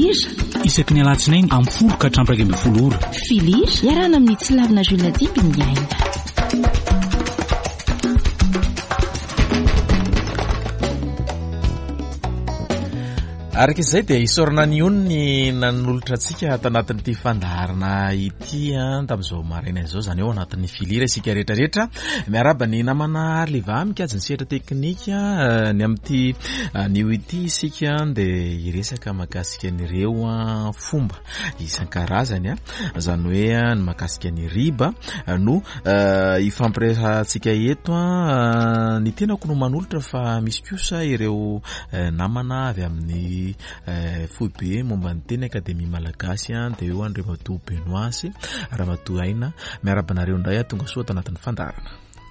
filira isaky ny alatsinainy amin'ny 10 ka hatramin'ny 20 ora. Filira iarahana amin'ny tsilavina Julia Dimby ny aina. Araka izay dia isorana ny onony nanolotra antsika tanatin'ity fandaharana ity tamin'izao maraina izao, zany eo anatin'ny filira isika rehetrarehetra miaraba ny namana Arliva mikajy ny sehatra teknika ny amin'ity nio ity isika dia iresaka mahakasika an'ireo fomba isan-karazany zany hoe ny mahakasika ny riba no ifampiresantsika eto ny tenako no manolotra fa misy kosa ireo namana avy amin'ny foibe momba ny teny akademia malagasy dia eo Andriamatoa Benoasy Ramatoa Aina miarabanareo indray tonga soa tanatin'ny fandarana.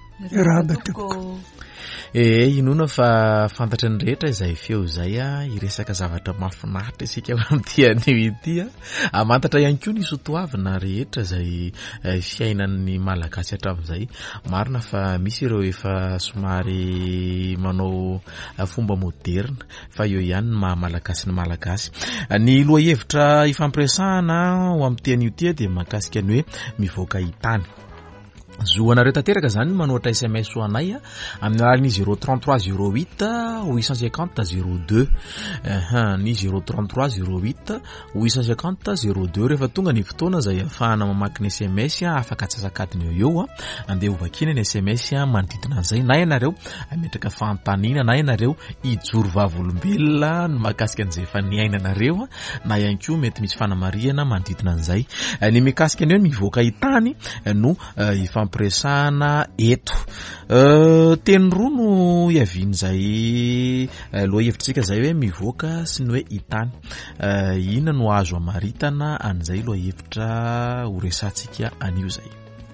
Inona fa fantatra ny rehetra izay feo izay iresaka zavatra mahafinaritra isika amin'ity anio ity mantatra ihany koa ny sotoavina rehetra izay fiainan'ny malagasy hatramin'izay. Marina fa misy ireo efa somary manao fomba moderna fa eo ihany ny maha-malagasy ny malagasy. Ny lohahevitra ifampiresahana ho amin'ity anio ity dia mahakasika ny hoe mivoaka hitany. Zoanareo tanteraka zany manoatra SMS ho anay amin'ny alalan'ny 033 08 850 02 ny 033 08 850 02 rehefa tonga ny fotoana izay ahafahana mamaky ny SMS afaka atsasakadiny eo andeha hovakina ny SMS manodidina an'izay na ianareo ametraka fanontaniana na ianareo ijoro vavolombelona ny mahakasika an'izay efa niainanareo na ihany koa mety misy fanamariana manodidina an'izay. Ny mikasika an'io mivoaka hitany no fampiresahana eto. Teny roa no iavian'izay lohahevitsika izay hoe mivoaka sy ny hoe hitany. Ina no azo amaritana an'izay lohahevitra ho resantsika anio zay.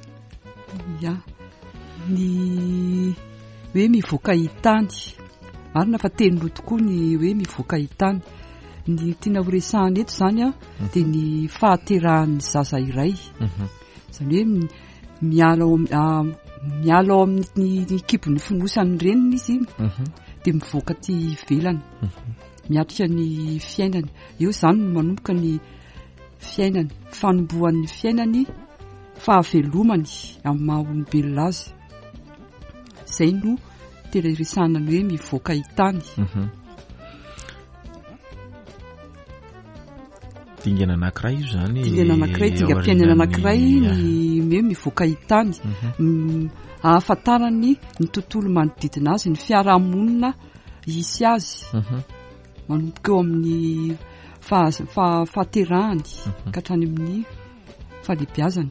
Ny hoe mivoaka hitany marina fa teny roa tokoa ny hoe mivoaka hitany. Ny tiana ho resahana eto zany dia ny fahaterahan'ny zaza iray. Zany hoe miala ao amin'ny kibon'ny fonosany reniny izy dia mivoaka ty ivelany miatrika ny fiainany. Eo zany manomboka ny fiainany, fanombohan'ny fiainany, fahavelomany amin'ny maha-olombelona azy. Izay no tena iresahana ny hoe mivoaka hitany. Dingana anankiray io zany. Dingana anankiray, dingam-piainana anankiray ny hoe mivoaka hitany. Ahafantarany ny tontolo manodidina azy, ny fiarahamonina hisy azy. Manomboka eo amin'ny fahaterahany ka hatrany amin'ny fahalehibiazany.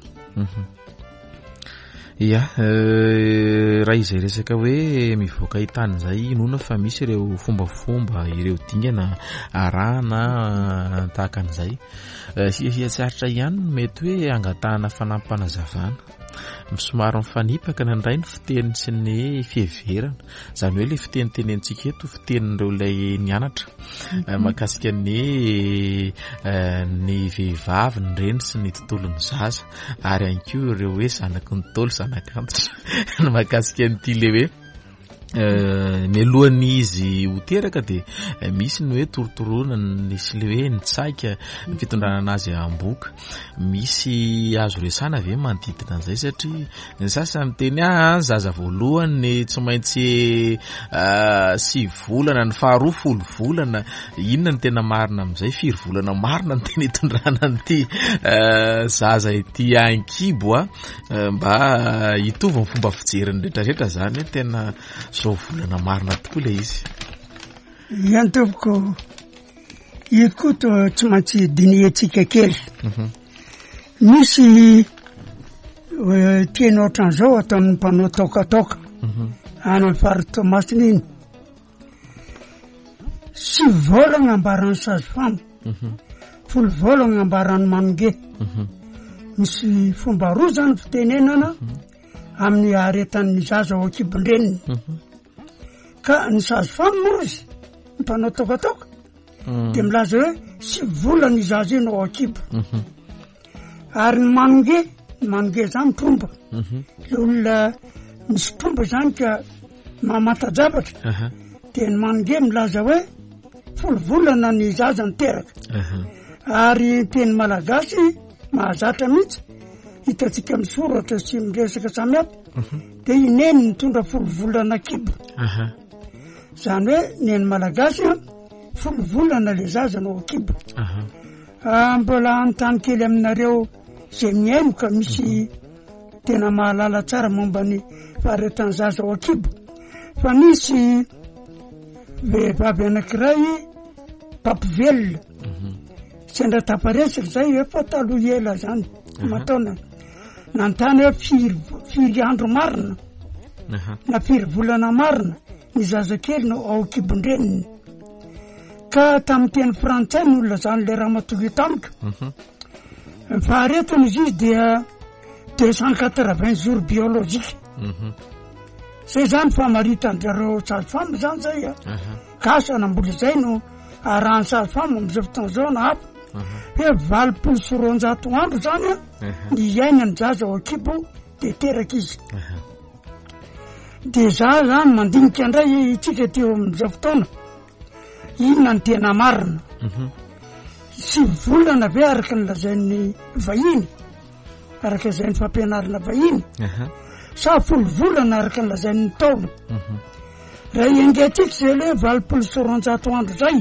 Raha izay resaka hoe mivoaka hitany izay inona fa misy ireo fombafomba ireo dingana arahana tahaka an'izay. Hiatsaritra ihany mety hoe angatahana fanampanazavana. Somary mifanipaka ny indray ny fiteny sy ny fiheverana. Zany hoe ilay fitenitenentsika eto fitenin'ireo ilay nianatra mahakasika ny vehivavy ny reny sy ny tontolon'ny zaza ary ihany koa ireo hoe zanaky ny tolo zanak'antitra ny mahakasika n'ity le hoe ny alohan'ny izy ho teraka dia misy ny hoe torotoroana nisy le hoe nitsaika ny fitondrana azy am-boka. Misy azo resana ve manodidina an'izay satria ny sasany miteny zaza voalohany tsy maintsy 6 volana, ny faharoa 10 volana. Inona ny tena marina amin'izay? 4 volana marina ny tena hitondrana n'ity zaza ity ankibo mba hitovy ny fomba fijeriny rehetrarehetra zany hoe tena zao volana marina tokoa le izy. Iantoboko ikoto tsy maintsy dinihetsika kely. Misy tena ohatran'izao atao amin'ny mpanao tokatoka any amin'ny faritomasina iny. 6 volana ambaran'ny sazofamy, 10 volana ambaran'ny manonge. Misy fomba roa zany fitenenana amin'ny aretan'ny zaza ao akibon-dreniny. Ka ny sazofamy moa izy mpanao tokatoka dia milaza hoe 6 volana ny zaza iny ao akibo. Ary ny manonge zany tromba. Le olona misy tromba zany ka mamantajavatra dia ny manonge milaza hoe folo volana ny zaza niteraka ary teny malagasy mahazatra mihitsy hitantsika misoratra sy miresaka samihafa de ineny mitondra folo volana kibo zany hoe neny malagasy folo volana le zaza no kibo mbola antany kely aminareo zay miaino ka misy tena mahalala tsara momba ny faharetany zaza ao akibo fa nisy vehivavy anankiray papivelona sendra taparesaka zay efa taloha ela zany mataona nantany hoe firy andro marina na firy volana marina ny zaza kely no ao kibondreniny ka tamin'ny teny frantsay ny olona zany le raha matoky tamika faharetany izy izy dia 280 jours biologique zay zany famaritan-drareo sage-femme zany zay ka sanambola zay no arahany sage-femme am'izao fotoana zao na hafa hoe 24 andro zany ny iainany zaza ao akibo de teraka izy de za zany mandinika indray itsika teo am'izao fotoana inona ny tena marina sy volana ve araka ny lazain'ny vahiny araka izay ny fampianarana vahiny sa folo volana araka ny lazain'ny taolo raha engetika zay le 24 andro zay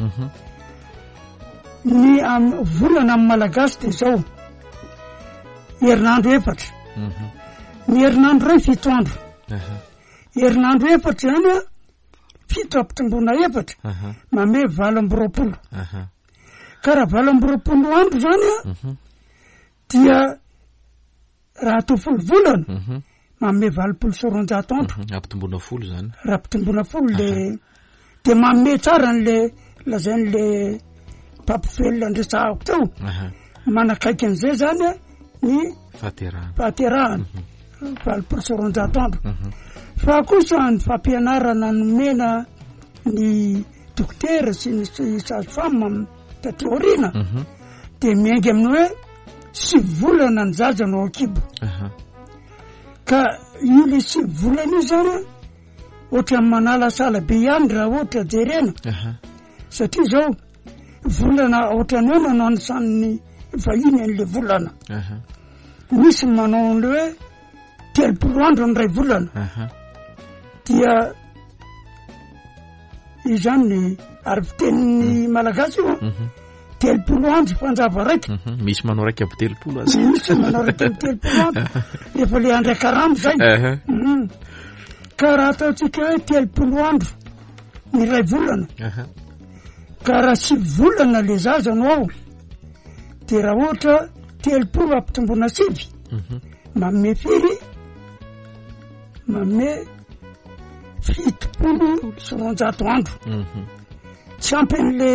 ny volana amin'ny malagasy de zao herinandro efatra ny herinandro ray 7 andro herinandro efatra zany fito ampitombona efatra mame 20 ka raha 20 andro zany dia raha to folo volana mame 24 andro ampitombona folo zany raha ampitombona folo le de mame tsara n'le lazain'le papivelona andresahako teo manakaiky an'izay zany ny fahaterahana 24 andro fa kosa ny fampianarana nomena ny dokotera sy ny sage-femme tateorina de miaingy amin'ny hoe 6 volana ny zaza no akibo ka io le 6 volana io zany ohatra manala sala be ihany raha ohatra jerena satria zao volana ohatra ny hoe manao san'ny vahiny an'le volana misy manao an'le hoe 30 andro ny ray volana dia izany ny ary fitenin'ny malagasy io 30 andro fanjava raiky misy manao raiky aby 30 azy misy manao raiky aby 30 andro rehefa le andro karamo zay ka raha ataotsika hoe 30 andro ny ray volana ka raha 6 volana le zaza no ao de raha ohatra 30 ampitombona 7 mame firy mame 70 andro tsy ampin'le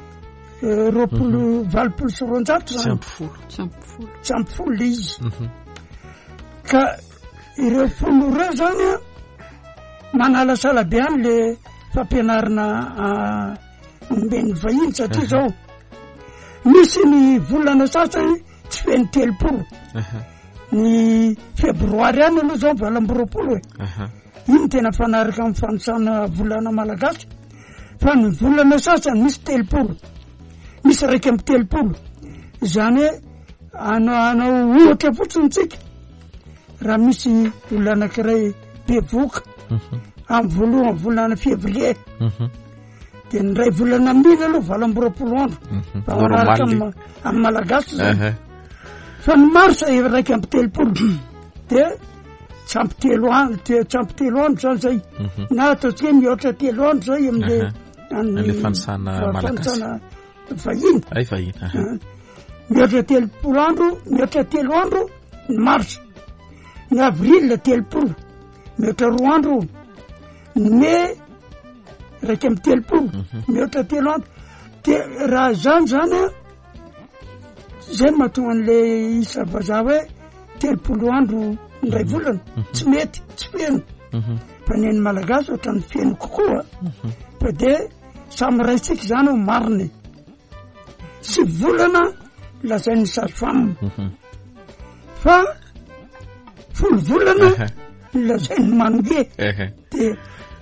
20 tsy ampy le izy ka ireo folo reo zany manala sala be any le fampianarana ombeny vahiny satria zao misy ny volana sasany tsy feny 30 ny febroary any aloha zao 20 iny tena fanaraka amin'ny fanosana volana malagasy fa ny volana sasany misy 30 misy raiky amby 30 zany hoe anao ohatra fotsiny tsika raha misy olona anankiray be voka amin'ny voalohany volana février de ny ray volana ambiny aloha 20 andro fa manaraka amin'ny malagasy zany fa ny marsa raiky amby 30 de tsy ampy 3 andro zany zay na ataotsika mihoatra 3 andro zay am'le fanosana malagasy vahiny mihoatra 30 andro mihoatra 3 andro ny marsa ny avril 30 mihoatra 2 andro ny mai raiky amby 30 mihoatra 3 andro de raha zany zay mahatonga an'le isa vazaha hoe 30 andro ndray volana tsy mety tsy feno fa neny malagasy ohatra ny feno kokoa fa de samy raitsika zany ho mariny 6 volana lazain'ny sage-femme fa 10 volana lazain'ny manonge de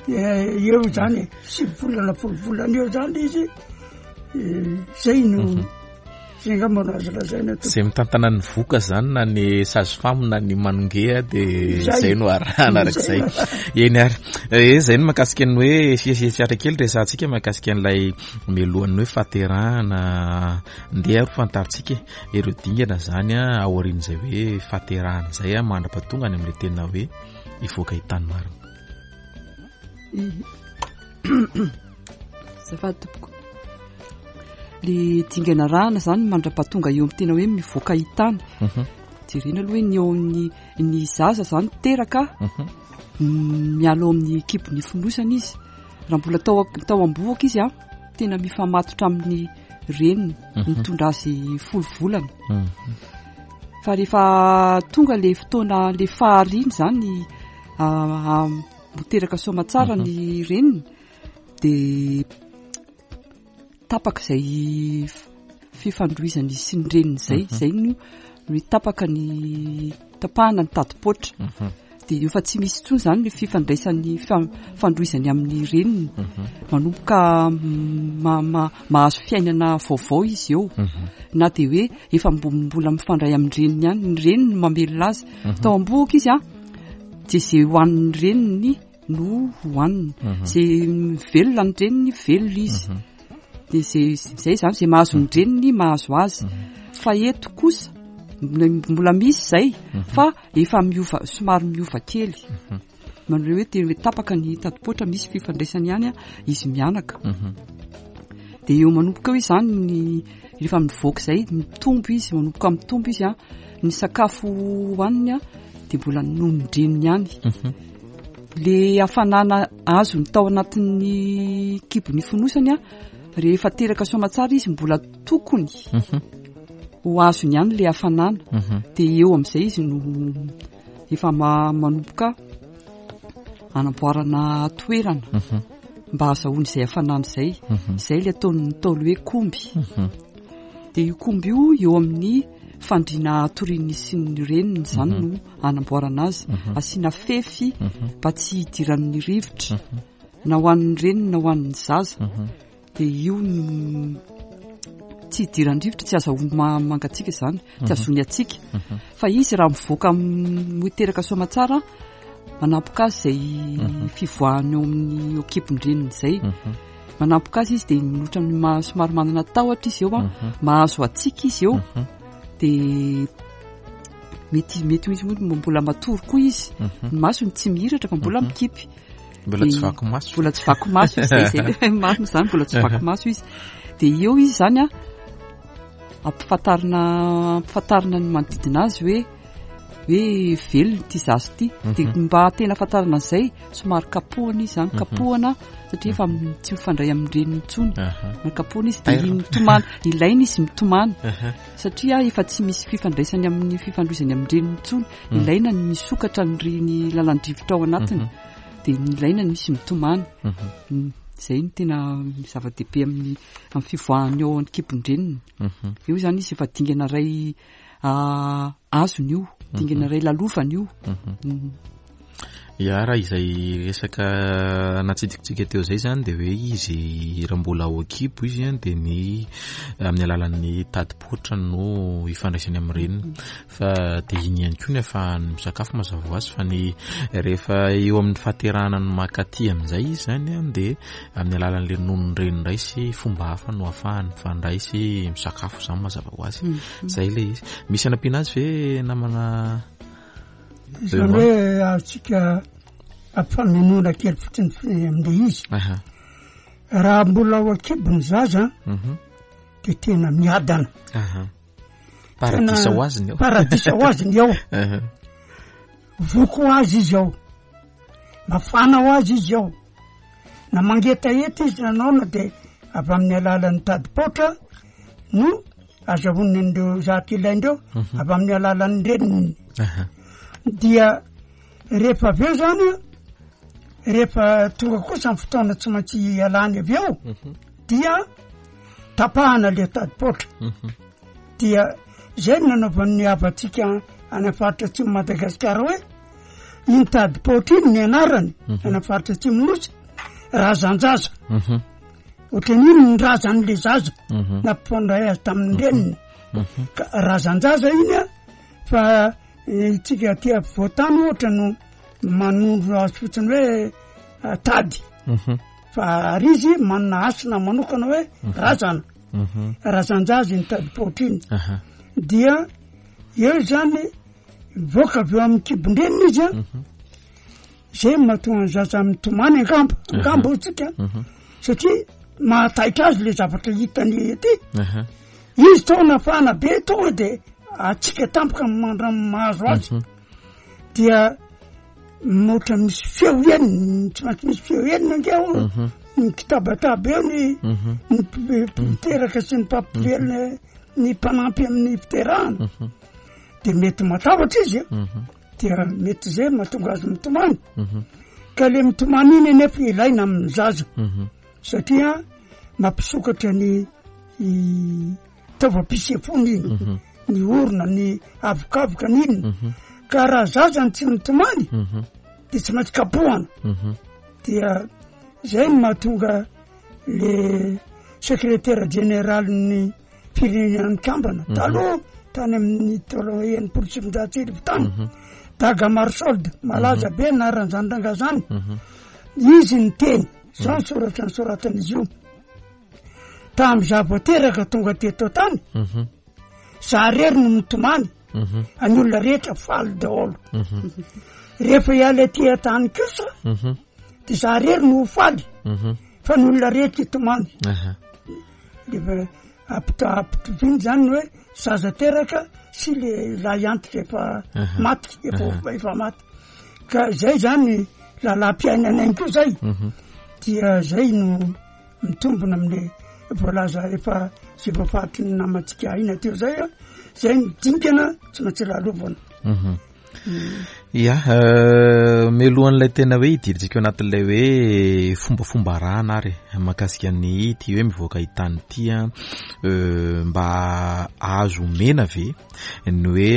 eo zany 10 volana eo zany izy zay no zay nga mbola azo lazaina zay mitantana ny voka zany na ny sage-femme na ny manongea de zay no arahana arak'izay eny ary zay no mahakasika ny hoe siasiatra kely resantsika mahakasika an'ilay mialohan'ny hoe fahaterahana ndeha ro fantaritsika ireo dingana zany aorian'izay hoe fahaterahana zay mandra-pahatonga any amin'ilay tena hoe ivoaka hitany marina zafatopoko le dingana rahana zany mandra-pahatonga eo amin'ny tena hoe mivoaka hitany jerena aloha hoe ny eo amin'ny ny zaza zany teraka mialo amin'ny ekipony fonosana izy raha mbola tao amboaka izy tena mifamatotra amin'ny reniny mitondra azy 10 volana fa rehefa tonga le fotoana le fahariny zany miteraka somatsara ny reniny de tapaka zay fifandroizany sy ny reniny zay no tapaka ny tapahana ny tadipotra de efa tsy misy tsony zany le fifandraisan'ny fandroizany amin'ny reniny manomboka mahazo fiainana vaovao izy eo na de hoe efa mbola mifandray amin'ny reniny ihany ny reniny mamelona azy tao amboaka izy de zay hoan'ny reniny no hoaniny zay velona ny reniny velona izy de zay zany zay mahazo ny reniny mahazo azy fa eto kosa mbola misy zay fa efa miova somary miova kely manao hoe tena tapaka ny tadipotra misy fifandraisany ihany izy mianaka de eo manomboka hoe zany ny rehefa mivoaka zay mitombo izy manomboka mitombo izy ny sakafo hoaniny de mbola nomondreniny ihany le hafanana azo ny tao anatin'ny kibony fonosany rehefa teraka somatsara izy mbola tokony ho azony ihany le hafanana de eo amin'izay izy no efa manomboka anamboarana toerana mba azahoany izay hafanana zay le ataony taolo hoe komby de io komby io eo amin'ny fandriana atoriany sy ny reniny zany no anamboarana azy asiana fefy mba tsy hidiran'ny rivotra na ho an'ny reniny na ho an'ny zaza de io tsy hidiran'ny rivotra tsy azahoany mangatsika zany tsy azony atsika fa izy raha mivoaka miteraka somatsara manampoka azy zay fivoahany eo amin'ny ekipon-dreniny zay manampoka azy izy de notra somary manana tahotra izy eo mahazo atsika izy eo de mety misy mbola matory koa izy ny masony tsy mihiratra fa mbola mikipy mbola tsy vaky maso zay marina zany mbola tsy vaky maso izy de eo izy zany ampifatarina ny manodidina azy hoe velona ty zazo ty de mba tena fatarina an'izay somary kapohana izy zany kapohana satria efa tsy mifandray amin'ny reniny intsony na kapohana izy de mitomana ilaina izy mitomana satria efa tsy misy fifandraisany amin'ny fifandroizany amin'ny reniny intsony ilaina ny misokatra ny lalandrivotra ao anatiny de ilaina ny misy mitomana zay ny tena zava-dehibe amin'ny fivoahany eo ankibon-dreniny io zany izy efa dingana ray azony io dingana ray lalofany io raha izay resaka natsidikitsika teo zay zany de hoe izy raha mbola ao akibo izy de ny amin'ny alalan'ny tadipotra no ifandraisany amin'ny reniny fa de iny ihany koa nefa misakafo mazava ho azy fa ny rehefa eo amin'ny fahaterahana ny makaty amin'izay izy zany de amin'ny alalan'le nonony renindray sy fomba hafa no ahafahany mifandray sy misakafo zany mazava ho azy zay le izy misy anampiana azy ve namana zany hoe atsika ampifanonoana kely fotsiny amin'le izy raha mbola ao akibony zaza de tena miadana paradisa ho aziny ao voko ho azy izy ao mafana ho azy izy ao na mangetaheta izy nanaona de avy amin'ny alalan'ny tadipotra no azahoany andreo zaka ilaindreo avy amin'ny alalan'ny reniny dia rehefa avy eo zany rehefa tonga kosa amin'ny fotoana tsy maintsy alany avy eo dia tapahana le tadipotra dia zay nanaovan'ny havatsika any faritra tsy Madagasikara hoe intady potriny ny anarany anafaritra timonosy razanjaza ohatran'iny ny razan'le zaza nampifandray azy tamin'ny reniny ka razanjaza iny a fa itsika tia voatany ohatra no manondro azy fotsiny hoe tady fa ary izy manana asina manokana hoe razana razanjaza ny tady potriny dia eo zany voaka avy eo amin'ny kibondrenina izy a zay mahatonga ny zaza mitomany angambo tsika satria mahataitra azy le zavatra hitany ety izy taona fana be tonga de atsika tampoka mahazo azy dia mohatra misy feo eniny tsy maintsy misy feo enina angeo ny kitabataba eo ny mpiteraka sy ny mpampivelona ny mpanampy amin'ny fiterahana de mety matahotra izy dia mety zay mahatonga azy mitomany ka le mitomany iny nefa ilaina amin'ny zaza satria mampisokatra ny taova-pisefony iny ny orona ny avokavoka n'iny ka raha zaza ny tsy mitomany de tsy maintsy kapohana dia zay ny mahatonga le secrétaire général ny firenenany kambana taloha tany amin'ny tolo enimpolo sivinjatsy tany daga marsolde malaza be naran'izany ranga zany izy ny teny zao ny soratra ny soratan'izy io tamy za voateraka tonga teto tany za rery no mitomany any olona rehetra faly daholo rehefa iala ty tany kosa de za rery no faly fa ny olona rehetra itomany rehefa apitoviny zany hoe zaza teraka sy le layanty rehefa maty efa maty ka zay zany lalam-piainanainy ko zay dia zay no mitombona amle voalaza efa zay voafahatry ny namatsika aina teo zay a zay midingana tsy maintsy lalovana ia melohan'ilay tena hoe hidiritsika eo anatin'ilay hoe fombafomba rana ary mahakasika ny ty hoe mivoaka hitany tya mba azo mena ve ny hoe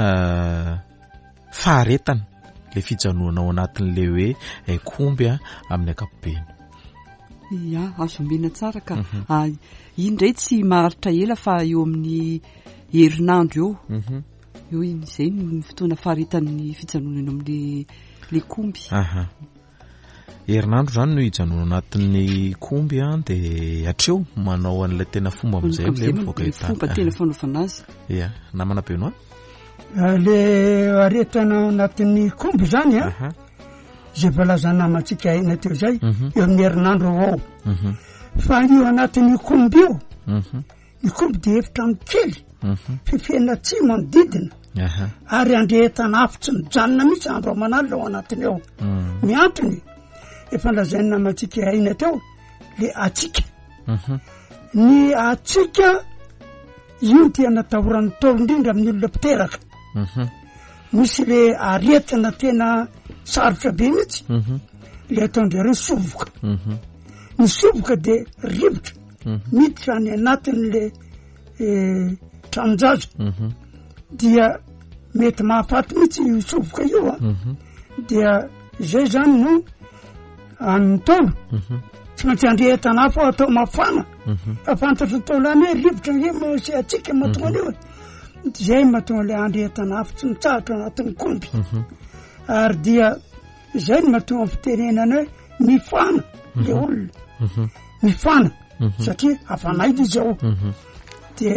faharetana le fijanoanao anatin'le hoe komby amin'ny ankapobeny ia azo mena tsara ka iny ndray tsy maharitra ela fa eo amin'ny herinandro eo iny zay ny fotoana faharetan'ny fijanonana amin'le le komby herinandro zany no hijanona anatin'ny komby de hatreo manao an'ilay tena fomba am'izay le mivoaka hitany fomba tena fanaovana azy ia namana beno le aretana anatin'ny komby zany a zay valazana amatsika aina teo zay eo amin'ny herinandro ao fa io anatin'ny komby io ny komby de efitrano kely fifena tsy manodidina ary andrehetana afitsy mijanona mihitsy andro aman'alina ao anatiny ao miantony efa lazaina amatsika aina teo le atsika ny atsika io dia natahoran'ny tolo indrindra amin'ny olona mpiteraka misy le aretina tena sarotra be mihitsy le ataondreo sovoka ny sovoka de rivotra miditra ny anatin'le tranonjaza dia mety mahafaty mihitsy io sovoka io dia zay zany no amin'ny tolo tsy maintsy andrehetana afo atao mafana afantatra tolo any hoe rivotra ny sy atsika mahatonga an'io zay mahatonga le andrehetana afo tsy mitsahatra anatin'ny komby ary dia zay no mahatonga ny fitenenana hoe mifana le olona mifana satria afanaidy izy ao de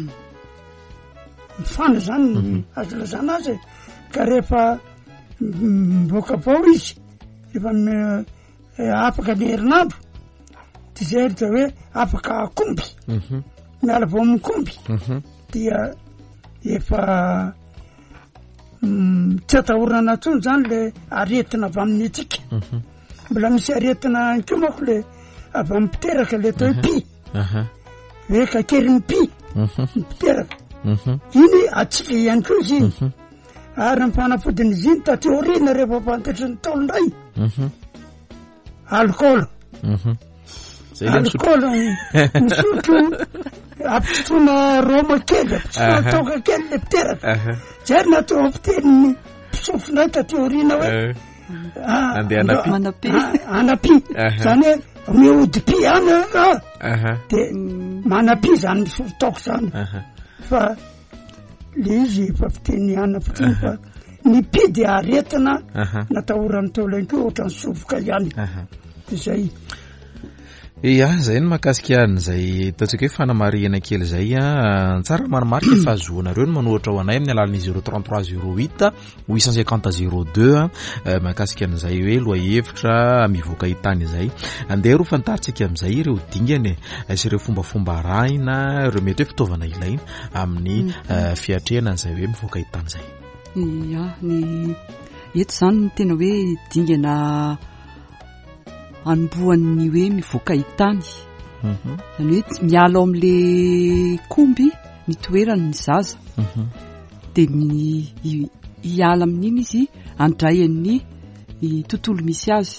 mifana zany azo lazana azy ka rehefa mivoaka avao izy rehefa afaka ny herinandro de zay da hoe afaka komby miala vao amin'ny komby dia efa tsy atahorana tsony zany le aretina avy amin'ny atsika mbola misy aretina ko mako le avy amin'ny mpiteraka le atao hoe pi hoe kakery ny pi mpiteraka iny atsika ihany ko izy iny ary ny fanafodiny izy iny tateorina rehefa fantatry ny taolo ndray alcool misotro ampitsona roma kely ampitsona toka kely le mpiteraka zay natao fiteniny pisofindray tateorina hoe andeha anapi zany hoe miodipy any de manapi zany misy fitaoko zany fa le izy efa fiteny ana fiteny fa ny pi de aretina natahorany teo lainko ohatrany sovoka ihany zay zay ny mahakasika an'izay ataontsika hoe fanamarihana kely zay tsara manomarika fa azoanareo no manohatra ho anay amin'ny alalan'ny 033 08 850 02 mahakasika an'izay hoe loha hevitra mivoaka hitany izay andeha ro fantaritsika amin'izay ireo dingany sy ireo fombafomba arahina ireo mety hoe fitaovana ilaina amin'ny fiatrehana an'izay hoe mivoaka hitany zay ny eto zany ny tena hoe dingana anomboan'ny hoe mivoaka hitany zany hoe miala ao amin'le komby ny toerany ny zaza de hiala amin'iny izy andrayan'ny tontolo misy azy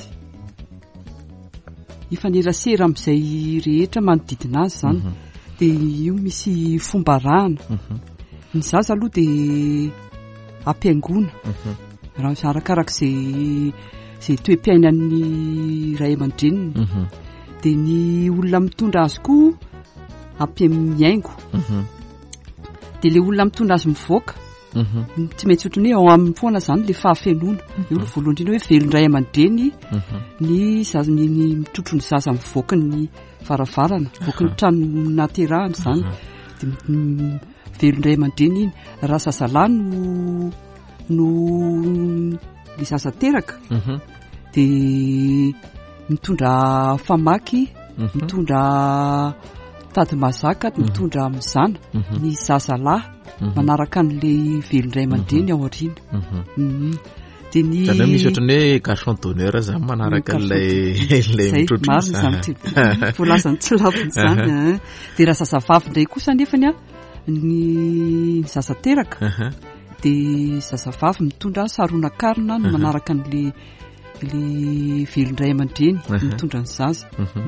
ifanerasera amin'izay rehetra manodidina azy zany de io misy fomba rahana ny zaza aloha de ampiaingona raha arakarak'izay toe-piainan'ny ray aman-dreniny de ny olona mitondra azy koa miaingo de le olona mitondra azy mivoaka tsy maintsy ohatrany hoe ao amin'ny foana zany le fahafenona io lo voalohany indrindra hoe velon-dray aman-dreny ny zazany ny mitrotro ny zaza mivoaka ny varavarana voaka ny trano naterahany zany de velon-dray aman-dreny iny raha zazalahy no le zaza teraka de mitondra famaky mitondra tady mazaka mitondra mizana ny zazalahy manaraka an'le velon-dray aman-dreny ao aoriana de ny zany misy ohatrany hoe garçon d'honneur zany manaraka an'ilay mitrotro marina zany voalazany tsy laviny zany de raha zazavavy indray kosa nefany ny zaza teraka de zazavavy mitondra saronan-karina no manaraka an'le velon-dray aman-dreny mitondra ny zaza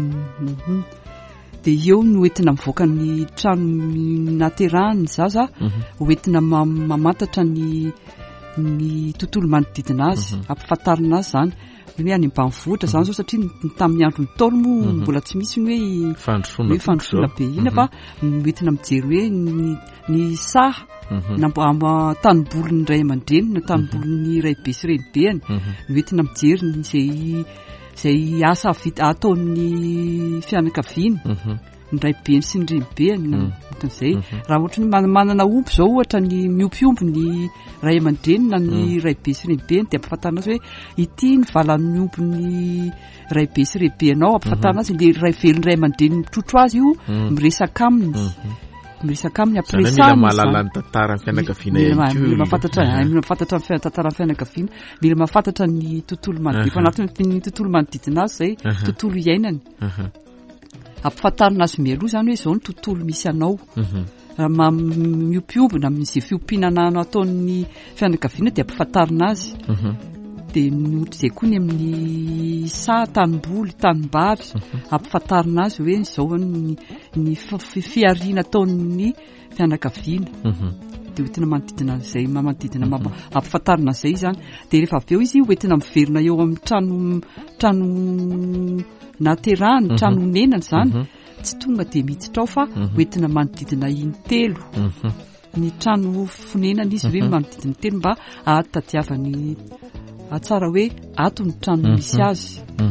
de eo no entina mivoaka ny trano naterahany ny zaza hoentina mamantatra ny tontolo manodidina azy ampifantarina azy zany hoe any ambanivohitra zany zao satria tamin'ny andro ny taolo moa mbola tsy misy ny hoe fandrosoana be ina fa entina mijery hoe ny saha tanimbolon'ny ray aman-dreny na tanimbolon'ny ray be sy renibeny no entina mijery zay asa ataon'ny fianakaviana ny ray beny sy ny renibeny ohatranyizay raha ohatra ny manana omby zao ohatra ny miompiomby ny ray aman-dreny na ny ray be sy renibeny de ampifantarina azy hoe ity ny valan'ny omby ny ray be sy rebenao ampifantarina azy le ray velon'ny ray aman-dreny mitrotro azy io miresaka aminy mila mahalala ny tantaran'ny fianakaviana mila mahafantatra ny tantaran'ny fianakaviana mila mahafantatra ny tontolo manodidina anatin'ny tontolo manodidina azy zay tontolo iainany ampifantarina azy mialoha zany hoe zao ny tontolo misy anao miopiombina amin'izay fiompianana ataon'ny fianakaviana de ampifantarina azy de nohatra izay koa ny amin'ny tanimboly tanimbary ampifantarina azy hoe zao ny fiariana ataon'ny fianakaviana de hoentina manodidina zay manodidina ampifantarina zay zany de rehefa avy eo izy hoentina miverina eo amin'ny trano naterahany trano nenany zany tsy tonga de miditra ao fa hoentina manodidina intelo ny trano fonenana izy hoe manodidina telo mba ahatadiavany atsara hoe ato ny trano misy azy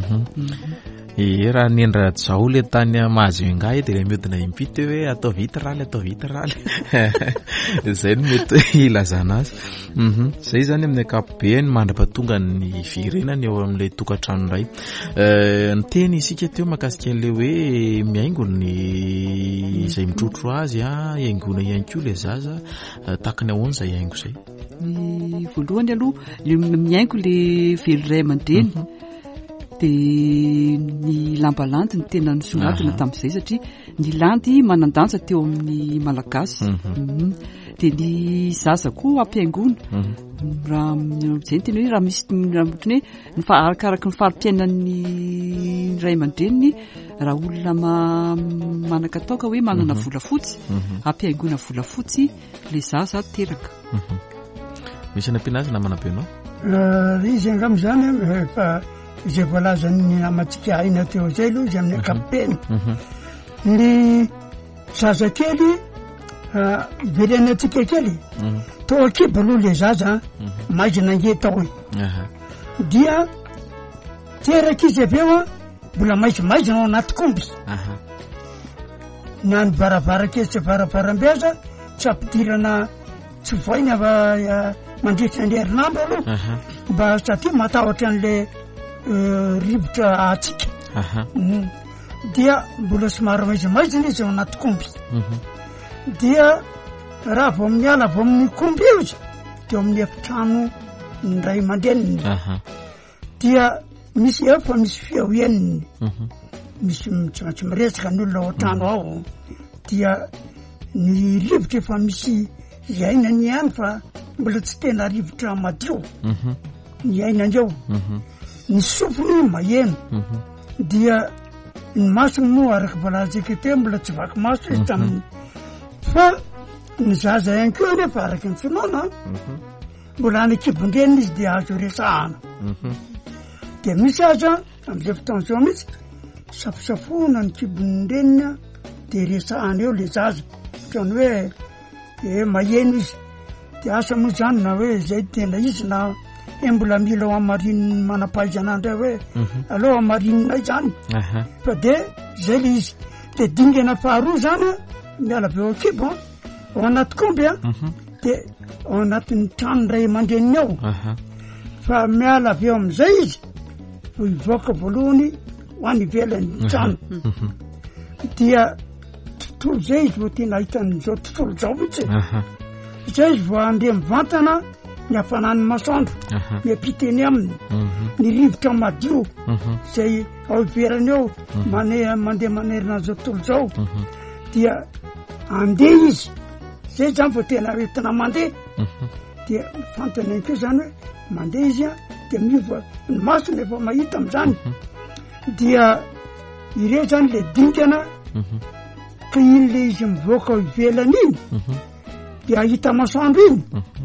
raha nendra-jao le tany mahazo engay de le miodina impity hoe atao vita raly zay no mety ilazana azy zay zany amin'ny akapobeany mandra-pahatonga ny firenany eo amin'ilay tokantrano iray ny teny isika teo mahakasika an'le hoe miaingony izay mitrotro azy iaingona ihany koa le zaza takany ahoana zay haingo zay ny voalohany aloha le miaingo le velon-dray aman-dreny de ny lamba landy ny tena nisongadina tamin'izay satria ny landy manandanja teo amin'ny malagasy de ny zaza koa ampiaingona raha zay ny tena hoe raha misy ohatrany hoe arakaraka ny fari-piainan'ny ray aman-dreniny raha olona manakatao ka hoe manana volafotsy ampiaingona volafotsy le zaza teraka misy anampianazy namanapenao izy angam'izany fa izay voalazany namatsika aina teo zay aloha izy amin'ny ankapopeny ny zazakely velany atsika kely tao akiba aloha le zaza maizina nge tao hoe dia teraka izy aveo mbola maizimaizina ao anaty komby na ny varavarakely tsy varavaram-beza tsy ampidirana tsy voiny mandritra ny herinandro aloha mba satria matahotra an'le rivotra atsika dia mbola somary maizimaizina izy ao anaty komby dia raha vo amin'ny ala vo amin'ny komby io izy dea amin'ny efitrano ny ray aman-dreniny dia misy efa misy fiahoeniny misy tsy miresaka ny olona ao trano ao dia ny rivotra efa misy iainany ihany fa mbola tsy tena rivotra madio ny ainany eo ny sofiny maheno dia ny masony moa araky voalazika teo mbola tsy vaky maso izy taminy fa ny zaza ihany keo nefa araky ny finoana mbola any kibondrenina izy dia azo resahana de misy aza am'izay fotoan'izao mihitsy safosafona ny kibondrenina de resahana eo le zaza otrany hoe maheno izy de asa moa zany na hoe zay tena izy na mbola mila ho amarininy manam-pahaizanandray hoe aloha amarinina zany fa de zay le izy de dingana faharoa zany miala aveo akibo ao anaty komby de ao anatin'ny trano ray aman-dreniny ao fa miala aveo am'izay izy ho ivoaka voalohany ho any ivelany trano dia tontolo zay izy vo tena hitan'izao tontolo zao mihitsy zay izy vo andeha mivantana ny hafanany masoandro miampiteny aminy ny rivotra madio zay ao iverany eo mandeha manerina zao tontolo zao dia andeha izy zay zany vo tena retina mandeha dia fantany any keo zany hoe mandeha izy de miova ny masony efa mahita am'izany dia ire zany le dingana ka iny le izy mivoaka ao ivelany iny de ahita masoandro iny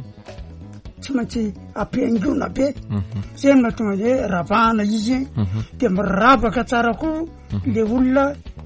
tsy maintsy ampiaingona be zay no mahatonga hoe ravahana izy de miravaka tsara koa le olona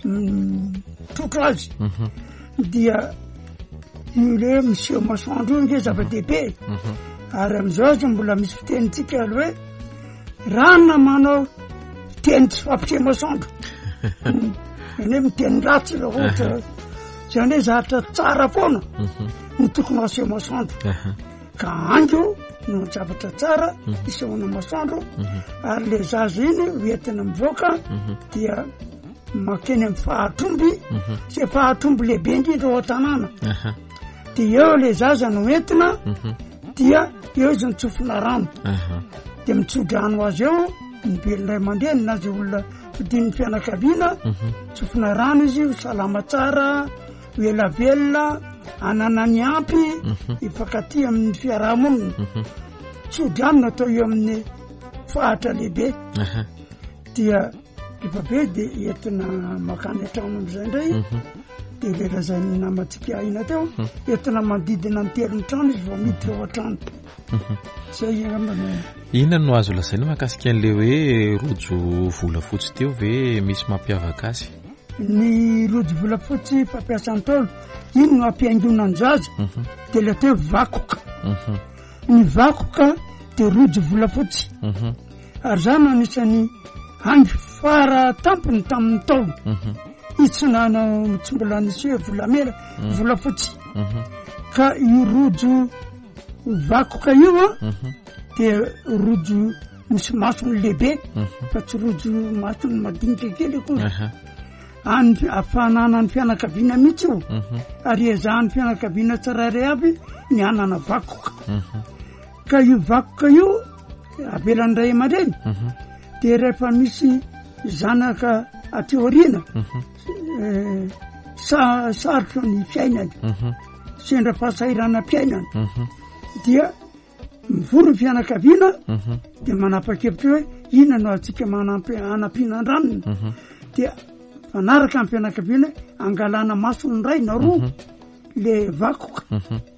totro azy dia io le miseho masoandro io nge zava-dehibe ary am'izao azy mbola misy fitenitsika alo hoe rana manao fiteny tsy fampise masoandro eny hoe miteny ratsy raha ohatra zany hoe zahatra tsara foana ny tokony aseho masoandro ka ango no zavatra tsara isehoana masoandro ary le zaza iny hoentina mivoaka dia makeny amin'ny fahatromby sy fahatromby lehibe indrindra ao an-tanàna de eo le zaza no entina dia eo izy nitsofina rano de mitsodrano azy eo mibelonray aman-dreny na zay olona fidin'ny fianakaviana tsofina rano izy ho salama tsara ho ela velona anana ny ampy hifankaty amin'ny fiarahamonina tsodrano natao eo amin'ny fahatra lehibe dia rehefa be de entina makany an-trano am'izay indray de le razany namatsika aina teo entina mandidina ny telony trano izy vao miditra ao an-trano zay amana inona no azo lazaina mahakasika an'le hoe rojo volafotsy teo ve misy mampiavaka azy ny rojo volafotsy fampiasany taolo iny no ampiaingonany zaza de le teo vakoka ny vakoka de rojo volafotsy ary zany anisany hangy fara tampony tamin'ny taolo itsonanao tsy mbola nisy hoe volamena volafotsy ka io rojo vakoka io de rojo misy masony lehibe fa tsy rojo masony madinika kely ko afanana ny fianakaviana mihitsy io ary ezahan'ny fianakaviana tsarairay aby ny anana vakoka ka io vakoka io avelany ray aman-dreny de rehefa misy zanaka ateoriana sarotro ny fiainany sendra fahasairana mpiainany dia mivory ny fianakaviana de manapa-kevitra hoe ina no atsika anampinan-dranony dia fanaraka amin'ny fianakaviana angalana masony ray na roa le vakoka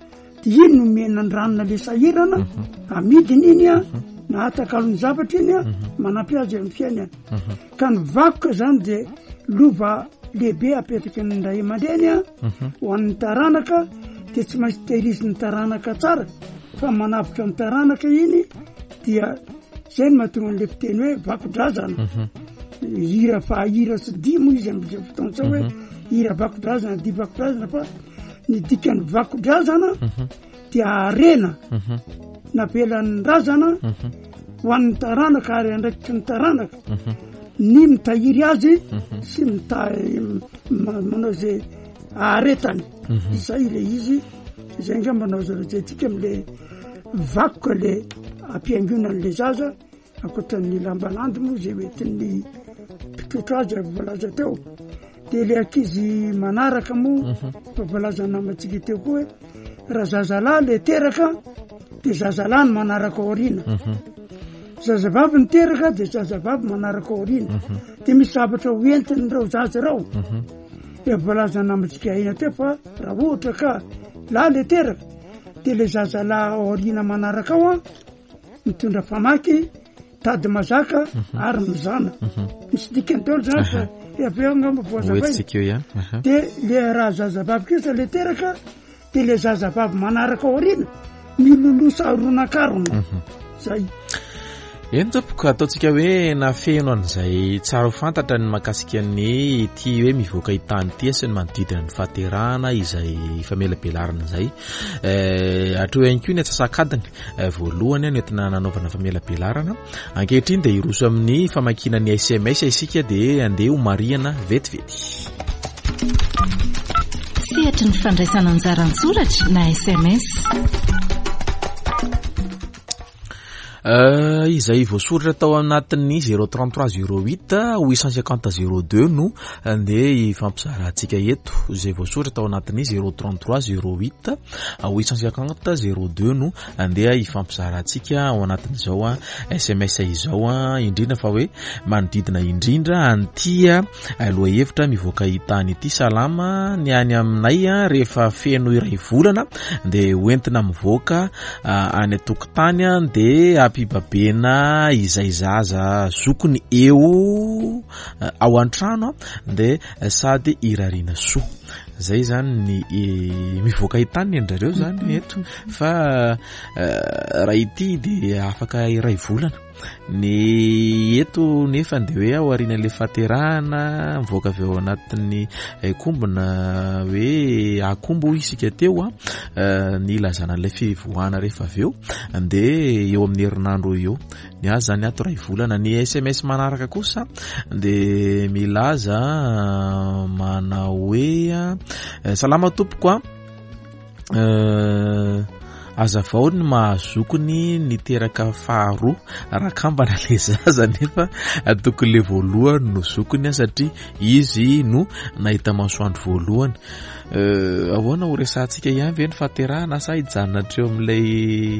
de iny no menan ranona le sahirana amidiny iny a na atakalony zavatra iny a manampy azy amin'ny fiainany ka ny vakoka zany de lova lehibe apetraky ny ray aman-dreny a ho an'ny taranaka de tsy maintsy tehiriziny taranaka tsara fa manavitra ny taranaka iny dia zay no mahatonga an'le mpiteny hoe vakodrazana hira fa hira sy dimo izy am'izay fotoana sao hoe hira vakodrazana di vakodrazana fa ny dikany vakodrazana dia arena navelan'ny razana ho an'ny taranaka ary andraikiky ny taranaka ny mitahiry azy sy manao zay aretany izay le izy zay nga manao zatsika am'le vakoka le ampiangonan'le zaza akoatran'ny lambalandy moa zay oetin'ny mpitotro azy volaza teo de le akizy manaraka moa fa volaza namatsika teo koa hoe raha zazalahy le teraka de zazalahy ny manaraka aorina zazavavy ny teraka de zazavavy manaraka aorina de misy zavatra hoentiny reo zazy reo e volaza namatsika aina teo fa raha ohatra ka lahy le teraka de le zazalahy aorina manaraka ao a mitondra famaky tady mazaka ary mizana misy dikany teo zany fa eaveangambavoazavay de le raha zazavavy kosa le teraka de le zazavavy manaraka aorina milolosa aronakarona zay eny tompoko ataontsika hoe nafeno an'izay tsara ho fantatra ny mahakasika ny ty hoe mivoaka hitany ty sy ny manodidina ny fahaterahana izay famelabelarana zay atreo ihany koa ny atsasakadiny voalohany no entina nanaovana famelabelarana ankehitriny de iroso amin'ny famakinany SMS isika de andeha ho mariana vetivety sehatry ny fandraisana anjaran-tsoratra na SMS izay voasoratra tao anatin'ny 033 08 850 02 no andeha ifampizara antsika eto izay voasoratra tao anatin'ny 033 08 850 02 no andeha ifampizara antsika ao anatin'izao a SMS izao a indrindra fa hoe manodidina indrindra antia aloha hevitra mivoaka hitany ity salama ny any aminay a rehefa feno iray volana de hoentina mivoaka any atokotany a de apibabena izay zaza zokony eo ao an-trano de sady irariana soa zay zany ny mivoaka hitany endrareo zany eto fa raha ity de afaka iray volana ny eto nefa de hoe ao aorian'le fahaterahana mivoaka avy ao anatin'ny kombona hoe akombo isika teo a ny ilazana an'ilay fivoahana rehefa avy eo de eo amin'ny herinandro eo ny azy zany ato iray volana ny SMS manaraka kosa de milaza manao hoe salama tompoko azavao ny mahazokony niteraka faharoa rakambana le zaza nefa tokony le voalohany no zokony satria izy no nahita masoandro voalohany ahoana ho resantsika ihany ve ny fahaterahana sa hijanona hatreo amin'ilay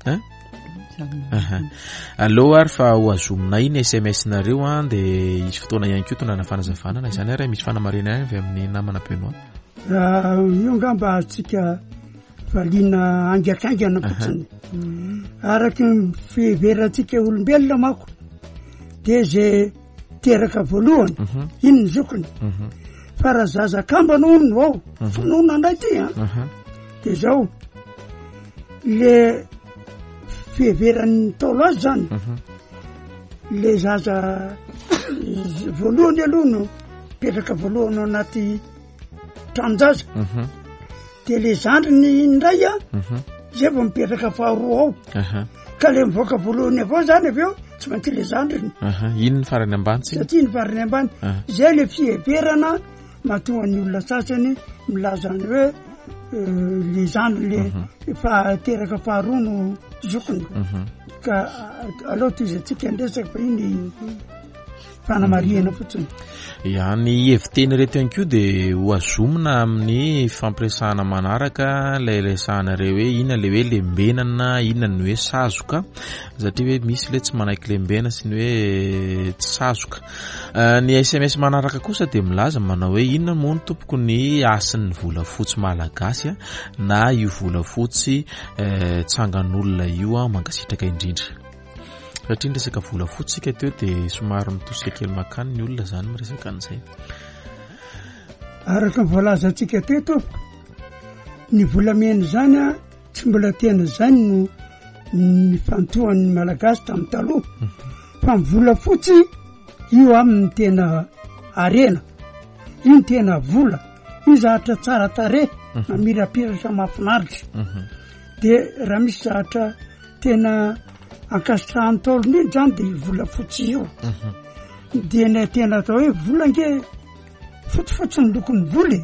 allo ary fa ho azominay ny SMS nareo de isy fotoana ihany koa tonana fanazavana na izany ary misy fanamarena ihany avy amin'ny namana penoa io ngamba atsika valina angakangana fotsiny araky fiverantsika olombelona mako de zay teraka voalohany iny ny zokony fa raha zazakambana ono ao fonono andray ty de zao le fiheveran'ny tolo azy zany le zaza voalohany aloha no petraka voalohany ao anaty tranonjaza de le zandriny indray a zay vao mipetraka faharoa ao ka le mivoaka voalohany avao zany avy eo tsy maintsy le zandriny iny ny farany ambany satria ny farany ambany zay le fiheverana mahatonga ny olona sasany milazany hoe le zandry le fahateraka faharoa no zokony ka aloha toy izy atsika andresaka fa iny fanamariana fotsiny ny heviteny reto ihany koa dia ho azomina amin'ny fampiresahana manaraka lay resahanareo hoe inona le hoe lembenana inona ny hoe sazoka satria hoe misy le tsy manaiky lembena sy ny hoe tsy sazoka. Ny SMS manaraka kosa dia milaza manao hoe inona moa ny tompoko ny asin'ny volafotsy malagasy na io volafotsy tsangan'olona io mankasitraka indrindra. Satria ny resaka volafotsy sika teo dia somary mitosika kely makany ny olona zany miresaka an'izay. Araka ny voalazantsika teto ny volamena zany tsy mbola tena zany no ny fantohan'ny malagasy tamin'ny taloha fa ny volafotsy io amin'ny tena arena io ny tena vola io zahatra tsara tare mamirapiratra mahafinaritra dia raha misy zahatra tena ankasitrahan'ny taolo mihitsy zany dia volafotsy io dia ny tena atao hoe vola nge fotsifotsy ny lokon'ny voly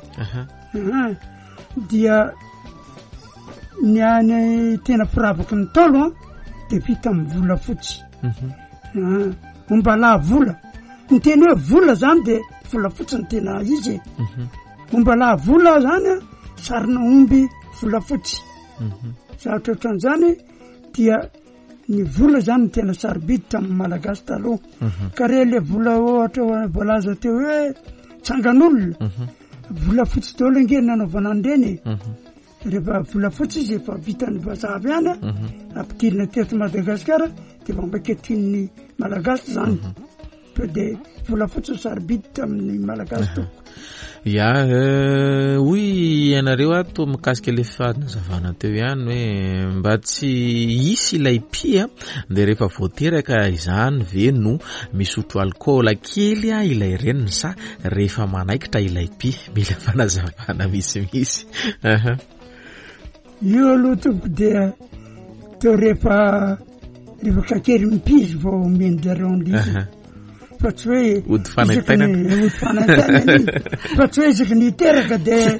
dia ny any tena piravaky ny taolo dia vita amin'ny volafotsy ombala vola ny tena hoe vola zany dia volafotsy ny tena izy ombala vola zany sarina omby volafotsy zavatra ohatran'izany dia ny vola zany ny tena sarobidy tamin'ny malagasy taloha ka re le vola ohatra voalaza teo hoe tsangan'olona volafotsy daholo nge nanaovana an'ireny rehefa volafotsy izy efa vitany vazavy ihany ampidirina teto Madagasikara dia mambaka tian'ny malagasy zany dia volafotsy sarobidy tamin'ny malagasy toko. Hoy ianareo ato mikasika le fanazavana teo ihany hoe mba tsy hisy ilay pia dia rehefa voateraka izany ve no misotro alkoola kely ilay reniny sa rehefa manaikitra ilay pia mila fanazavana misimisy. Io aloha tompo dia teo rehefa kakely mipizy vao menjareo an'lizy fa tsy hoe ody fanaitaina fa tsy hoe isaky niteraka dia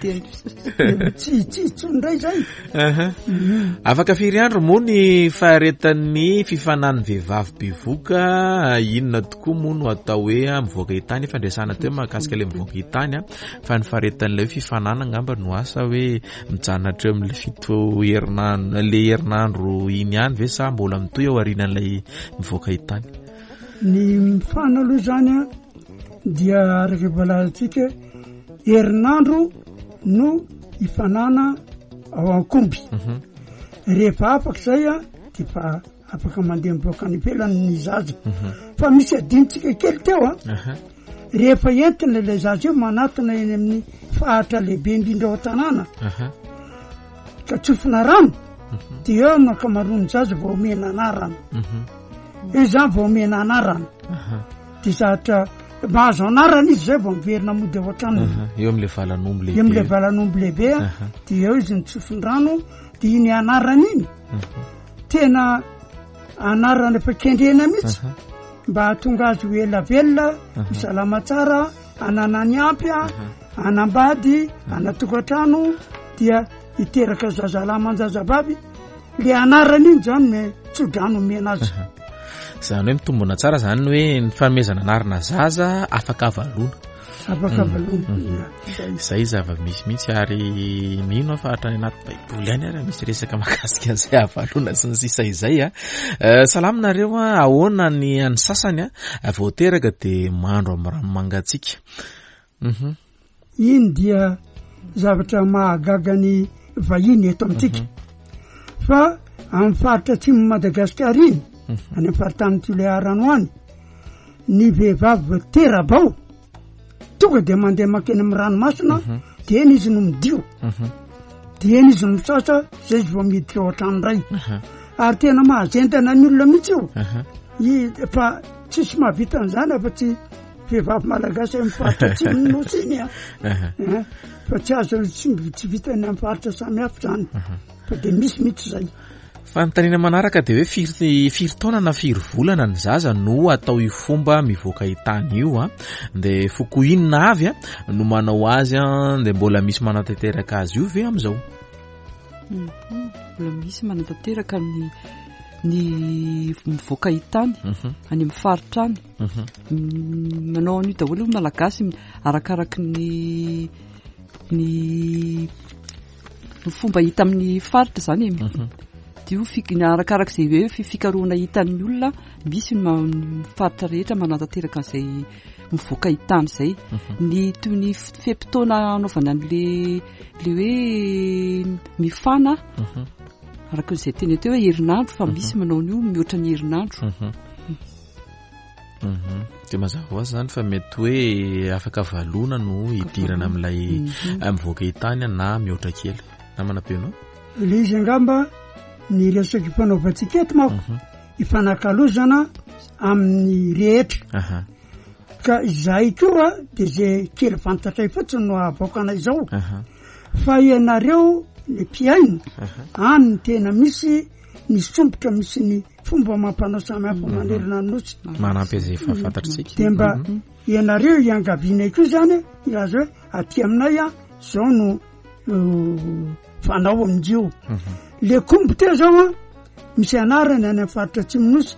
tsy ndray zay. Afaka firy andro moa ny faharetan'ny fifanan'ny vehivavy bevoka inona tokoa moa no atao hoe mivoaka hitany fandresana teo mahakasika le mivoaka hitany fa ny faharetan'ilay fifanana ngamba no asa hoe mijanatra amin'le fito herinandro le herinandro iny ihany ve sa mbola mitoy ao aorianan'ilay mivoaka hitany. Ny mifana aloha zany dia araka voalazantsika herinandro no ifanana ao ankomby rehefa afaka zay dia fa afaka mandeha mivoaka any ivelany ny zaza fa misy adinitsika kely teo rehefa entina ilay zaza io manatona eny amin'ny fahatra lehibe indrindra ao an-tanàna ka tsofina rano dia eo no akamarony zaza vao omena anarana io zany vao omena anarana dia zahatra mahazo anarana izy zay vao miverina mody ao an-tranony eo amin'ilay valanomby lehibe eo amin'ilay valanomby lehibe dia eo izy ny tsofin-drano dia iny anarana iny tena anarana efa kendrena mihitsy mba hahatonga azy ho ela velona misalama tsara ananany ampy anambady anatokantrano dia hiteraka zazalahy manjazabavy le anarana iny zany tsodrano omena azy. Zany hoe mitombona tsara zany hoe ny fanomezana anarana zaza afaka avalona. Afaka avalona. Izay zava-misy mihitsy ary mino fa hatrany anaty baiboly ihany ary misy resaka mahakasika an'izay avalona sy ny sisa izay salaminareo ahoana ny an'ny sasany voateraka dia mandro amin'ny rano mangatsiaka. Iny dia zavatra mahagaga ny vahiny eto amintsika fa amin'ny faritra atsimo Madagasikara iny any amin'ny faritany Toliara any ny vehivavy terabao tonga dia mandeha makeny amin'ny ranomasina dia eny izy no midio dia eny izy no misasa zay izy vao miditra ao an-trano iray ary tena mahazentana ny olona mihitsy io fa tsisy mahavita an'izany afa tsy vehivavy malagasy amin'ny faritra atsimo nosy iny fa tsy azo tsy vitany amin'ny faritra samihafa zany fa dia misy mihitsy zay. Fanontaniana manaraka dia hoe firy taona na firy volana ny zaza no atao io fomba mivoaka hitany io dia fokoinina avy no manao azy dia mbola misy manatanteraka azy io ve amin'izao? Mbola misy manatanteraka ny ny mivoaka hitany any amin'ny faritra any manao an'io daholo malagasy arakaraky ny fomba hita amin'ny faritra zany dio arakaraky izay hoe fikaroana hitan'ny olona misy ny faritra rehetra manantanteraka an'izay mivoaka hitany zay ny toy ny fe-potoana anaovana an'le hoe mifana araka izay teny teo hoe herinandro fa misy manao an'io mihoatra ny herinandro de mazava ho azy zany fa mety hoe afaka valona no hidirana amin'ilay mivoaka hitany na mihoatra kely na manam-peno le izy angamba ny resaky fanaovantsika eto mako ifanakalozana amin'ny rehetra ka izay koa de zay kely fantatray fotsiny no avoakana izao fa ianareo le mpiaino any ny tena misy ny sombotra misy ny fomba mampanao samihafa manerina nosy manampy azay fa fantatritsika de mba ianareo iangavianay koa zany azy hoe aty aminay zao no fanao amindreo le kombo teo zao misy anarany any amin'ny faritra Atsimonosy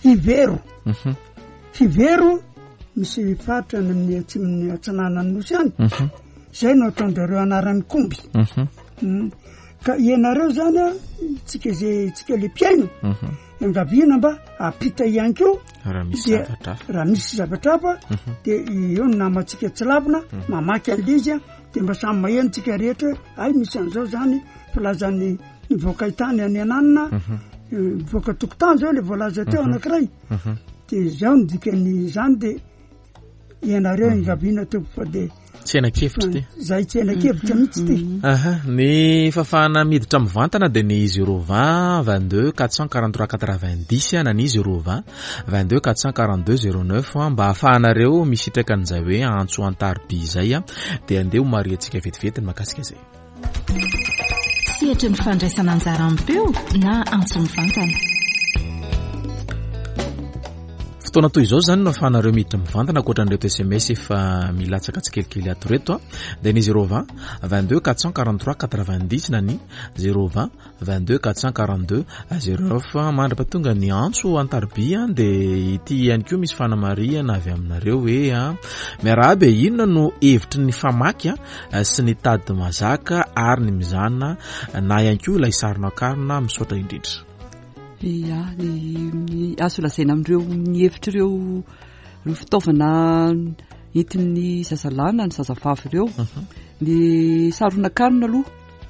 hivero misy faritra any amin'ny atsimon'ny atsananany nosy any zay no ataondareo anaran'ny komby ka ianareo zany tsika le mpiaino angaviana mba apita ihany keo raha misy zavatra hafa de eo ny namatsika tsy lavina mamaky an'le izy de mba samy maheno tsika rehetra ay misy an'izao zany filazan'ny mivoaka hitany any ananina mivoaka tokotany zao le voalaza teo anankiray de zao ny dikany zany de ianareo angaviana teo fa de tsy ena-kevitra ty zay tsy ena-kevitra mihitsy ty ny fafahana miditra mivantana de ny 020 22 443 90 na ny 020 22 442 09 mba ahafahanareo misitraka an'izay hoe antso antariby zay de andeha ho mariantsika vetivety ny makasika zay sihetry ny fandraisana anjara ampeo na antso mivantana fotoana toy izao zany no ahafahanareo miditra mivantana ankoatran'ireto SMS efa milatsaka tsikelikely ato reto de ny 020 22 443 90 na ny 020 22 442 09 mandra-patonga ny antso antaribia de ity ihany koa misy fanamariana avy aminareo hoe miarabe inona no hevitry ny famaky sy ny tady mazaka ary ny mizana na ihany koa ilay sarinao-karina misaotra indrindra ia ny azo lazaina amindreo ny hevitr'ireo fitaovana entin'ny zazalana ny zazavavy ireo ny saronan-karina aloha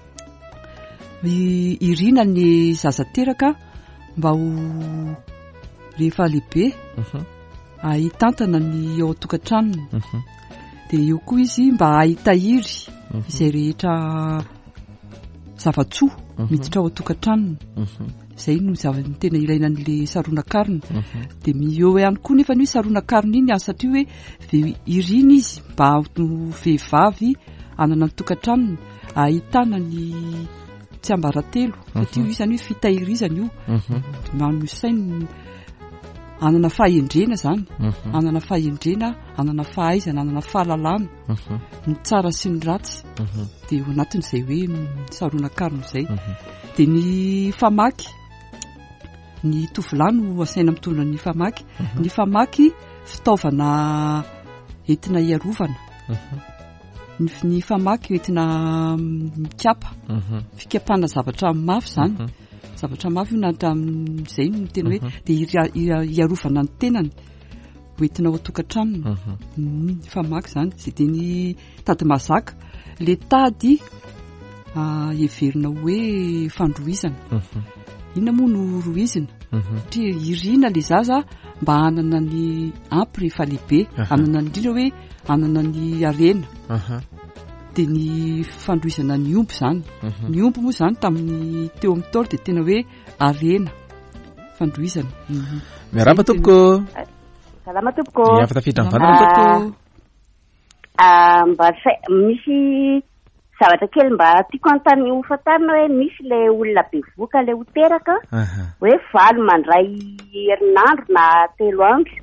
irina ny zazateraka mba ho rehefa lehibe ahitantana ny ao tokantranony de eo koa izy mba ahitahiry izay rehetra zavatsoa miditra ao tokantranony zay no zavany tena ilaina an'le saronan-karina de eo ihany koa nefa ny hoe saronan-karina iny satria hoe irina izy mba vehivavy anana ny tokantranony ahitana ny tsy ambaratelo satria io zany hoe fitahirizana io manosainy anana fahendrena zany anana fahendrena anana fahaizana anana fahalalana ny tsara sy ny ratsy de eo anatin'izay hoe saronan-karina zay de ny famaky ny tovolahy no asaina mitondra ny famaky ny famaky fitaovana entina iarovana ny famaky entina mikapa fikapana zavatra mafy zany zavatra mafy io natam'izay no tena hoe de iarovana ny tenany entina ao tokantranony famaky zany zay de ny tady mazaka le tady heverina hoe fandrohizana inona moa no rohizina satria irina le zaza mba anana ny ampy rehefa lehibe anana indrindra hoe anana ny arena de ny fandrohizana ny omby zany ny omby moa zany tamin'ny teo amin'ny taolo de tena hoe arena fandrohizana miaraba tompoko salama tompoko afaka tafiditra mivantana tompoko mba misy zavatra kely mba tiako antany hofantarina hoe misy le olona bevoka le ho teraka hoe valo mandray herinandro na 3 andro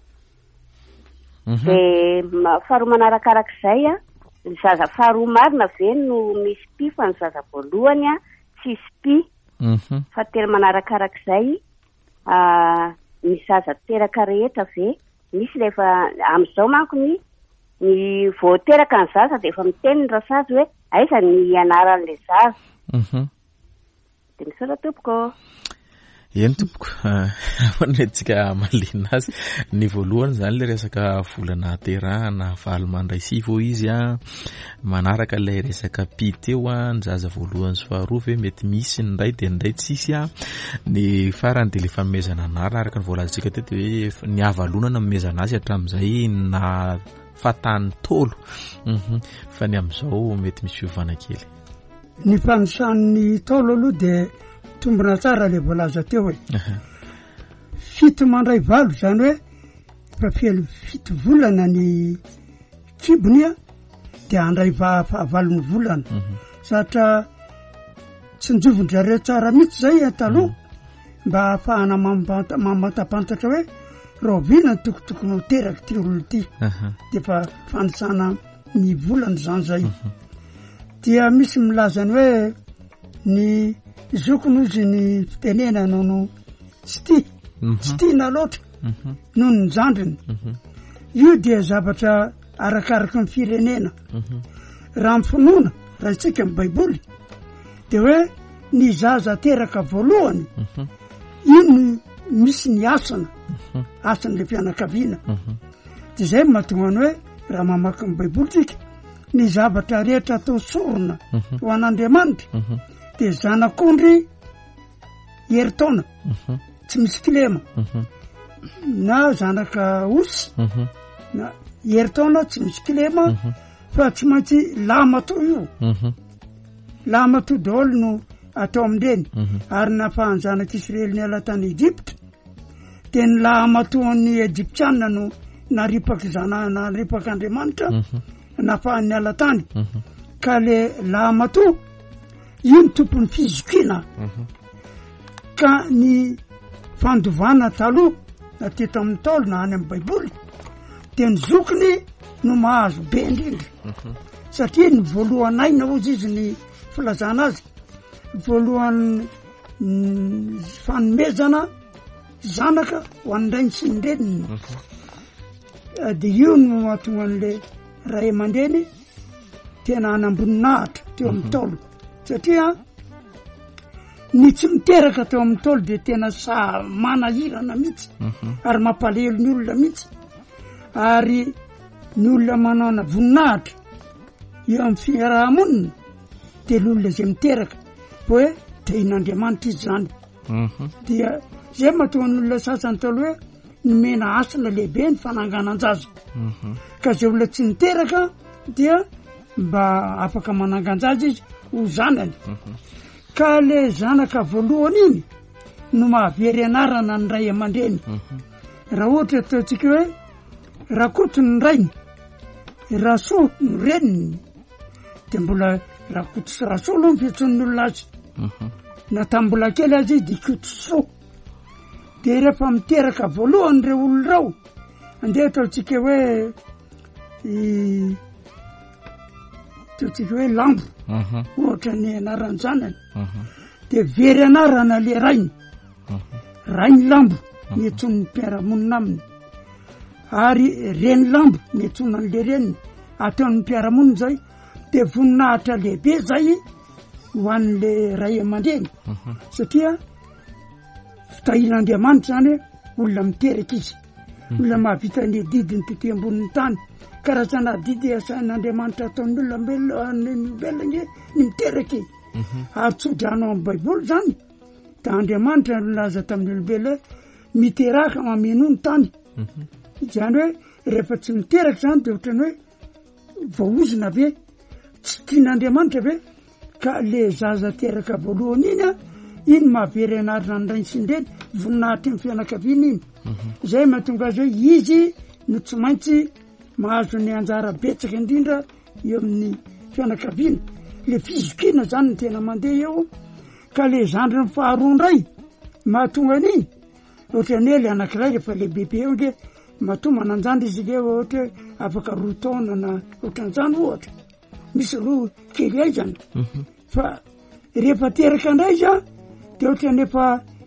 de faharoa manarakarak'izay ny zaza faharoa marina ve no misy pi fa ny zaza voalohany tsisy pi fa telo manarakarak'izay ny zaza teraka rehetra ve misy lefa am'izao manko ny voateraka ny zaza de efa miteny ny rasazy hoe aiza ny anaran'le zaza de misaotra tompoko eny tompoko fanetsika malina azy ny voalohany zany le resaka volana terahana faly mandray sivy izy manaraka ilay resaka piteo ny zaza voalohany sy faharoa ve mety misy ndray de ndray tsisy ny farany de le famezana anarana araka ny voalazitsika teto hoe ny avalonana mamezana azy hatramin'izay na fatany tolo fa ny am'izao mety misy fiovana kely ny mpanosan'ny tolo aloha de tombona tsara le voalaza teo hoe fito mandray valo zany hoe fafelo fito volana ny kibony de andray valony volana satria tsy njovon-drareo tsara mihitsy zay taloha mba ahafahana mamatapantatra hoe rovina ny tokotokony ho teraka ty olona ty de fa fanisana ny volana zany zay dia misy milazany hoe ny zokony ozy ny fitenena nono tsy tina loatra noho ny jandriny io dia zavatra arakaraky ny firenena raha mifinoana raha itsika ny baiboly de hoe ny zaza teraka voalohany iny misy ny asan'le fianakaviana de zay mahatonga ny hoe raha mamaky ny baiboly tsika ny zavatra rehetra atao sorona ho an'Andriamanitra de zanak'ondry heritaona tsy misy kilema na zanaka osy na heritaona tsy misy kilema fa tsy maintsy lamato io lamato daholo no atao amindreny ary nafahan'ny zanak'Israely ny ala tany Egypte de ny lamatoan'ny Egyptianina no naripak'Andriamanitra nafahan'ny ala tany ka le lamato io ny tompony fizokina ka ny fandovana taloha na teto amin'ny tolo na any amin'ny baiboly de ny zokiny no mahazo be indrindra satria ny voalohan'aina ozy izy ny filazana azy voalohan'ny fanomezana zanaka ho an'indray ny sinindreniny de io no mahatonga an'le ray aman-dreny tena anamboninahitra teo amin'ny tolo satria ny tsy miteraka teo amin'ny tolo de tena manahirana mihitsy ary mampalahelo ny olona mihitsy ary ny olona manana voninahitra eo amin'ny fiarahamonina de l'olona zay miteraka hoe te in'Andriamanitra izy zany dia zay mahatonga ny olona sasany talo hoe nomena asana lehibe ny fananganan-jaza ka zay olona tsy niteraka dia mba afaka manangan-jaza izy ho zanany ka le zanaka voalohany iny no mahavery anarana ny ray aman-dreny raha ohatra ataontsika hoe rakoto ny rainy rasoa ny reniny de mbola rakoto sy rasoa aloha mifetson'ny olona azy na tambola kely azy izy de koto soa de rehefa miteraka voalohany reo olo rao andeha ataontsika hoe ataontsika hoe lambo ohatra ny anarany zanany de very anarana le rainy lambo miantsony ny mpiaramonina aminy ary reny lambo miantsona an'le reniny ataon'ny mpiaramonina zay de voninahitra lehibe zay ho an'le ray aman-dreny satria fitahin'Andriamanitra zany hoe olona miteraka izy olona mahavita ny didiny tety ambonin'ny tany karazana didy asain'Andriamanitra ataon'ny olona belona ny miteraka ary tsodrano amin'ny baiboly zany da Andriamanitra nolaza tamin'ny olombelona miteraka mameno ny tany zany hoe rehefa tsy miteraka zany de ohatrany hoe vaozina ve tsy tian'Andriamanitra ve ka le zaza teraka voalohany iny mahavery anarina ny ray sindreny voninahitra amin'ny fianakaviana iny zay mahatonga azy hoe izy no tsy maintsy mahazo ny anjara betsaka indrindra eo amin'ny fianakaviana le fizokina zany ny tena mandeha eo ka le zandriny faharoa ndray mahatonga an'iny ohatrany hoe le anankiray rehefa le bebe eo nge mahatonga mananjandry izy le ohatra hoe afaka roa taona na ohatran'izany ohatra misy aloha kely aizany fa rehefa teraka indray izy de ohatrany efa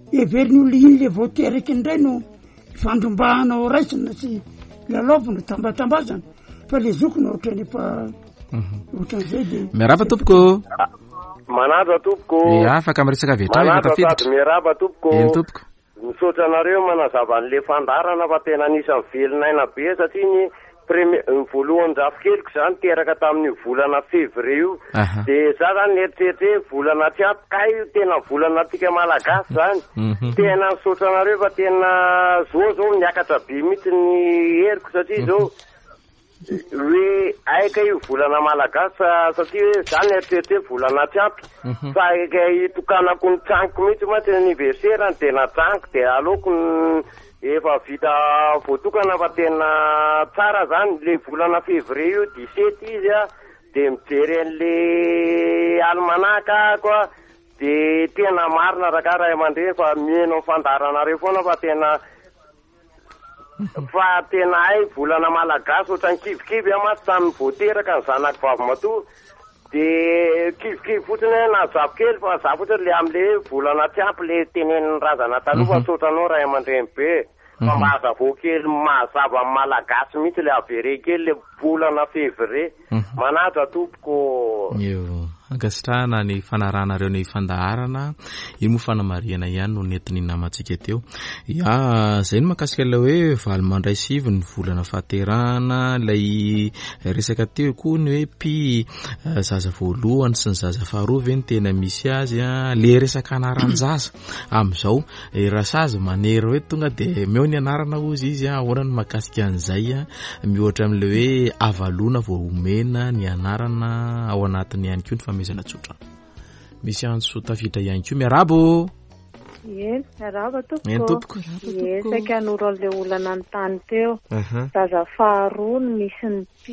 everiny olo iny le voateraky indray no fandrombahana ao raisina sy lalaovana tambatambazana fa le zokony ohatrany efa ohatran'izay de miaraba tompoko manatra tompoko afaka miresaka vetratafiditra miaraba tompoko eny tompoko misaotra anareo manazava an'le fandarana fa tena anisan'ny velinaina be satria ny voalohany drafikelyko zany teraka tamin'ny volana février io de za zany neritreritry volana tsiapokay tena volana tika malagasy zany tena misaotra anareo fa tena zao miakatra be mihitsy ny heriko satria zao hoe aika io volana malagasy satria hoe zany neritreritry volana tsiapy fa aika itokanako ny traniko mihitsy matsy anniversaire de natraniko de aleoko efa vita voatokana fa tena tsara zany le volana février io 17 izy de mijery an'le almanaka koa de tena marina raha aman-dreny fa mihaino fandaranareo foana fa tena hay volana malagasy ohatrany kivikivy amatsy tamin'ny voateraka ny zanako vavy matoa de kivikivy fotsiny na zavo kely fa za fotsiny le am'le volana tsiampy le tenenin'ny razana taloha fa sotranao raha aman-dreny be fa mahazavo kely mahazava malagasy mihitsy le avere kely le volana février manatra tompoko ankasitrahana ny fanaranareo ny fandaharana iny moa fanamariana ihany no netiny namatsika teo zay no mahakasika la hoe valy mandray sivy ny volana fahaterana lay resaka teo koa ny hoe pi zaza voalohany sy ny zaza faharoa ve ny tena misy azy le resaka anaran-jaza am'izao rasazy manery hoe tonga de meo ny anarana ozy izy ahoana ny mahakasika an'izay mihoatra am'le hoe avalona vao omena ny anarana ao anatiny ihany koa ny famezana tsotra misy antso tafitra ihany koa miarabo miaraba tompoko saika hanoro an'le olana ny tany teo zaza faharoa ny misy ny pi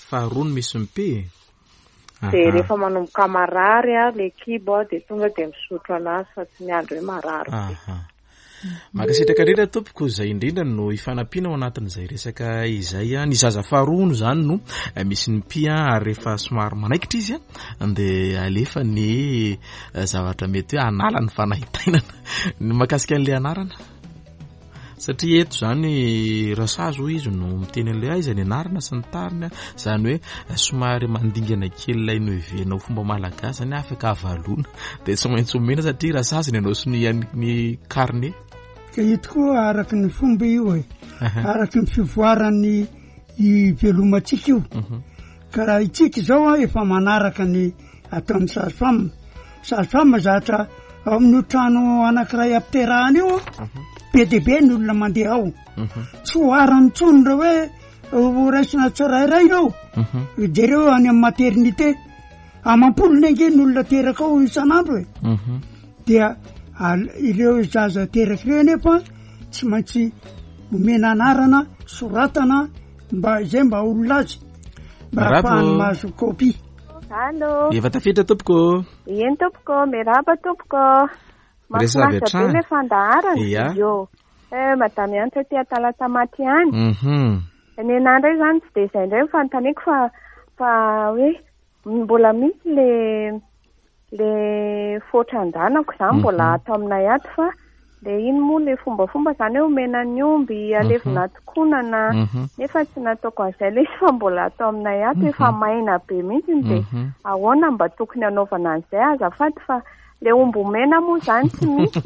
de rehefa manomboka marary le kibo de tonga de misotro anazy fa tsy miandro hoe marary makasitraka indrindra tompoko zay indrindra no ifanampiana ao anatin'izay resaka izay ny zaza faharoa zany no misy ny pia ary rehefa somary manaikitra izy de alefa ny zavatra mety hoe anala ny fanahitainana ny makasika an'le anarana satria eto zany rasazo izy no miteny an'le aiza ny anarana sy ny tariny zany hoe somary mandingana kely ilay no ivenao fomba malagasy ny afaka avalona de tsy maintsy omena satria rasazy ny anao sy ny carnet ka ito koa araky ny fomba io araky ny fivoarany ivelomatsika io ka raha itsika zao efa manaraka ny ataon'ny sage-femme zatra ao amin'ny trano anankiray apiterahany io be de be ny olona mandeha ao tsy hoarany tsony reo hoe raisina tsirairay reo jereo any amin'ny maternité amampolony ange ny olona teraka ao isan'andro dia ireo zaza teraky reo nefa tsy maintsy omena anarana soratana mba izay mba olona azy mba ahafahany mahazo kopy efa tafitra tompoko eny tompoko miraba tompoko mahafinaritra be le fandaharana io madamy ihany tsy tia talata maty ihany ny enandray zany tsy de izay indray fanontaniako fa hoe mbola misy le foatran-dranako zany mbola atao aminay ato fa le iny moa le fombafomba zany hoe omena ny omby alevina tokonana nefa tsy nataoko an'izay le izy fa mbola atao aminay ato efa maina be mihitsy de ahoana mba tokony anaovana an'izay azafady fa le omby omena moa zany tsy misy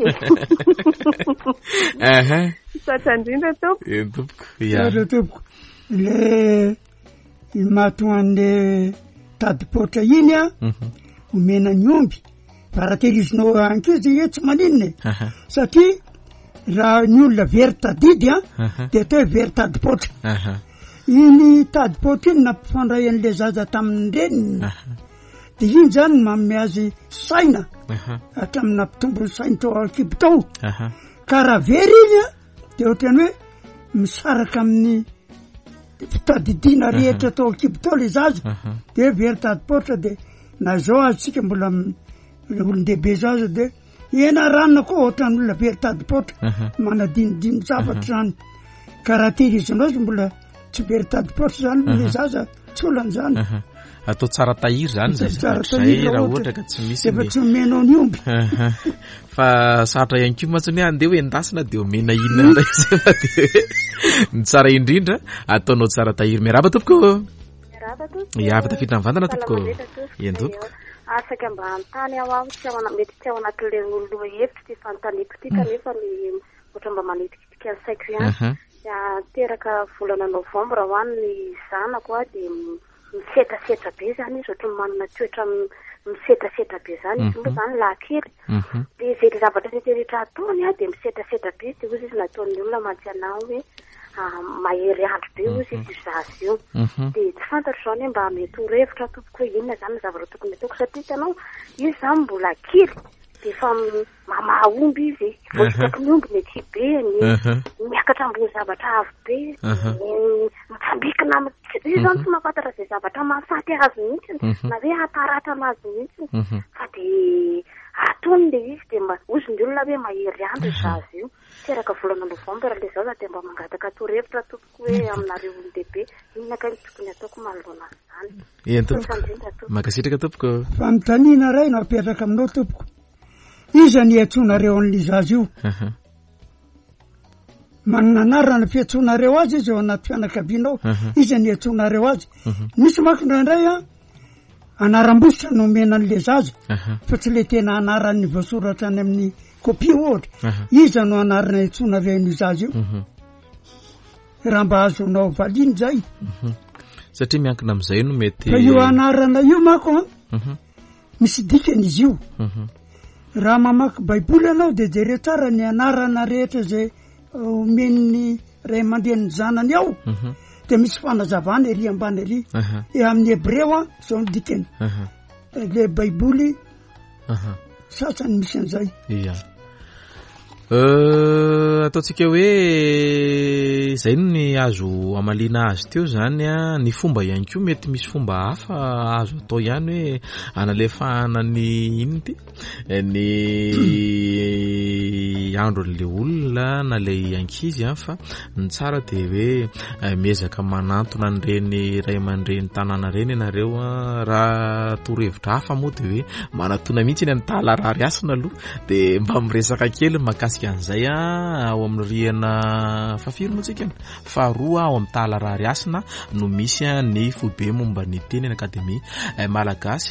satra indrindra tompoko le matoan'le tadipotra iny omena ny omby varakelizinao ankizy tsy maninona satria raha ny olona very tadidy de atao hoe very tadipotra iny tadipotra iny nampifandray an'le zaza tamin'ny reniny de iny zany manome azy saina hatraminy nampitombo sainy tao akibo tao ka raha very iny de ohatrany hoe misaraka amin'ny fitadidina rehetra tao akibo tao le zaza de very tadipotra de na zao azysika mbola olon-dehibe zao azy de ena ranona koa ohatrany olona very tadipotra manadinidiny zavatra zany ka raha tehirizinao azy mbola tsy very tadipotra zany le zaza tsy olany zany atao tsara tahiry zany zay raha ohatra ka tsy misy efa tsy omenao ny omby fa saratra ihany ko matsony andeha hoe endasina de omena inona ndray zay fa de ny tsara indrindra ataonao tsara tahiry. Miaraba tompoko. Miaraba tafiditra mivantana tompoko. Ien tompoko. Afaka mba antany ao tsy ao mety tsy ao anatin'le olo hevitra ty fantaniko ty kanefa ny ohatra mba manetikitika ny saiko ihany. Teraka volana novambra ho any ny zanako de misetrasetra be zany izy ohatra manana toetra misetrasetra be zany izy moa zany lahankely de zay le zavatra rehetrarehetra ataony de misetrasetra be de ozy izy nataon'ny olona mantsy anao hoe mahery andro be ozy izy zazy io de tsy fantatro zany hoe mba mety ho revitra tompoko hoe inona zany zavatra tokony ataoko satria hitanao izy zany mbola kely de fa mamaha omby izy voasitako ny omby mety be miakatra ambony zavatra avo be mitsambikina izy zany tsy mahafantatra zay zavatra mahafaty azy mihitsy na hoe hataratra anazy mihitsy fa de ataony le izy de ozy ny olona hoe mahery andro zazy io teraka volana novambra le zao de mba mangataka torevitra tompoko hoe aminareo olon-dehibe inona ka tokony ataoko manoloana zany. Ien tompoko makasitraka tompoko. Fanontaniana ray no apetraka aminao tompoko. Iza ny atsonareo an'le zazy io? Manana anarana fiatsonareo azy izy ao anaty fianakavianao. Iza ny atsonareo azy? Misy manko indray anaram-bositra no omena an'le zazy fa tsy le tena anaran'ny voasoratra any amin'ny kopia ohatra. Iza no anarana atsonareo ny zazy io? Raha mba azonao valiny zay. Satria miankina amin'izay no mety. Fa io anarana io manko misy dikany izy io. Raha mamaky baiboly anao de jere tsara ny anarana rehetra zay omen'ny ray aman-dren'ny zanany ao de misy fanazavana ery ambany ery amin'ny hebreo zao ny dikany le baiboly sasany misy an'izay. Ataontsika hoe zay no ny azo amalina azy teo zany ny fomba ihany koa mety misy fomba hafa azo atao ihany hoe analefahana ny ino ty ny andron'le olona na le ankizy fa ny tsara de hoe miezaka manantona an'ireny ray aman-dreny tanàna reny ianareo raha torohevitra hafa moa de hoe manatona mihitsy ny antala raha riasina aloha de mba miresaka kely makasika an'izay ao amin'ny riana fafiry moa tsika faharoa ao amin'ny tala raha riasina no misy ny foibe momba ny teny akademia malagasy.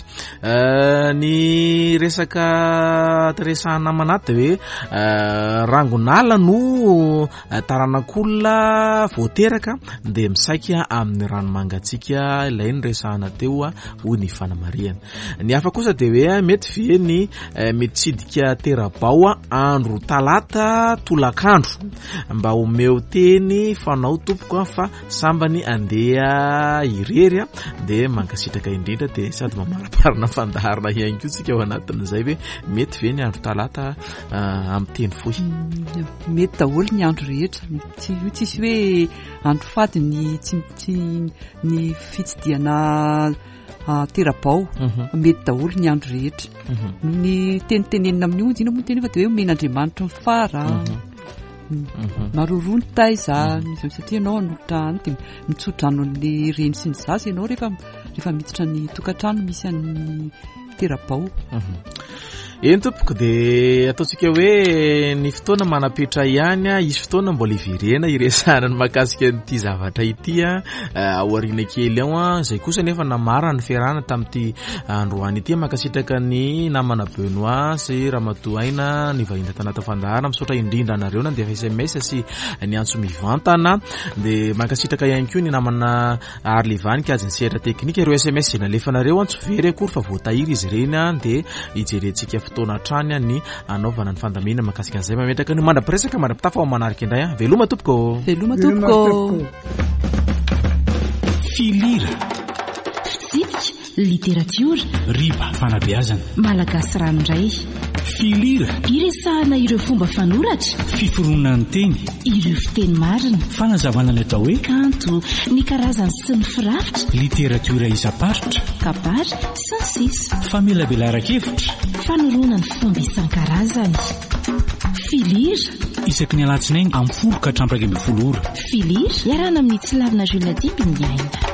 Ny resaka resahana manaty hoe rangonala no taranak'olona voateraka de misaika amin'ny ranomangatsika ilay ny resahana teo hoy ny fanamariana. Ny hafa kosa de hoe mety ve ny mitsidika terabao andro talata tolakandro mba omeo teny fanao tompoko fa sambany andeha irery de mankasitraka indrindra de sady mamaraparana fandaharana ihany koa tsika ao anatin'izay hoe mety ve ny andro talata amin'ny teny fohy. Mety daholo ny andro rehetra tsisy hoe andro fady ny fitsidiana terabao mety daholo ny andro rehetra ny tenitenenina amin'ny onjy ina moa teny fa de hoe omen'Andriamanitra mifara maroroa ny taiza satria ianao anotra any de mitsodrano an'le reny sy ny zaza ianao rehefa miditra ny tokantrano misy an'ny terabao. Eny tompoko de ataontsika hoe ny fotoana manapetra ihany isy fotoana mbola ivirena iresahana ny makasika n'ity zavatra ity aoriana kely ao zay kosa nefa namara ny fiarahana tamin'ity androany ity makasitraka ny namana Benoît sy Ramatoaina ny vahiny tanata fandaharana misaotra indrindra anareo na de SMS sy ny antso mivantana de makasitraka ihany koa ny namana Arlivany kajy ny sehatra teknika ireo SMS zay nalefanareo antso very akory fa voatahiry izy ireny de ijerentsika fotoana trany ny anaovana ny fandamina makasika an'izay mametraka ny mandrapiresaka mandrapitafa ao manarika indray veloma tompoko. Veloma tompoko. Filira fitsipika literatiora riba fanabeazana malagasy ranoray filira iresahana ireo fomba fanoratra fiforonana ny teny ireo fiteny marina fanazavana ny atao hoe kanto ny karazany sy ny firafitra literatiora isamparitra kabary sy ny sisa famelabelara-kevitra fanorona ny fomba isan-karazany filira isaky ny alatsinainy amin'ny 10 ka 30 ora filira iarana amin'ny tsilavina Julia Dibindiaina.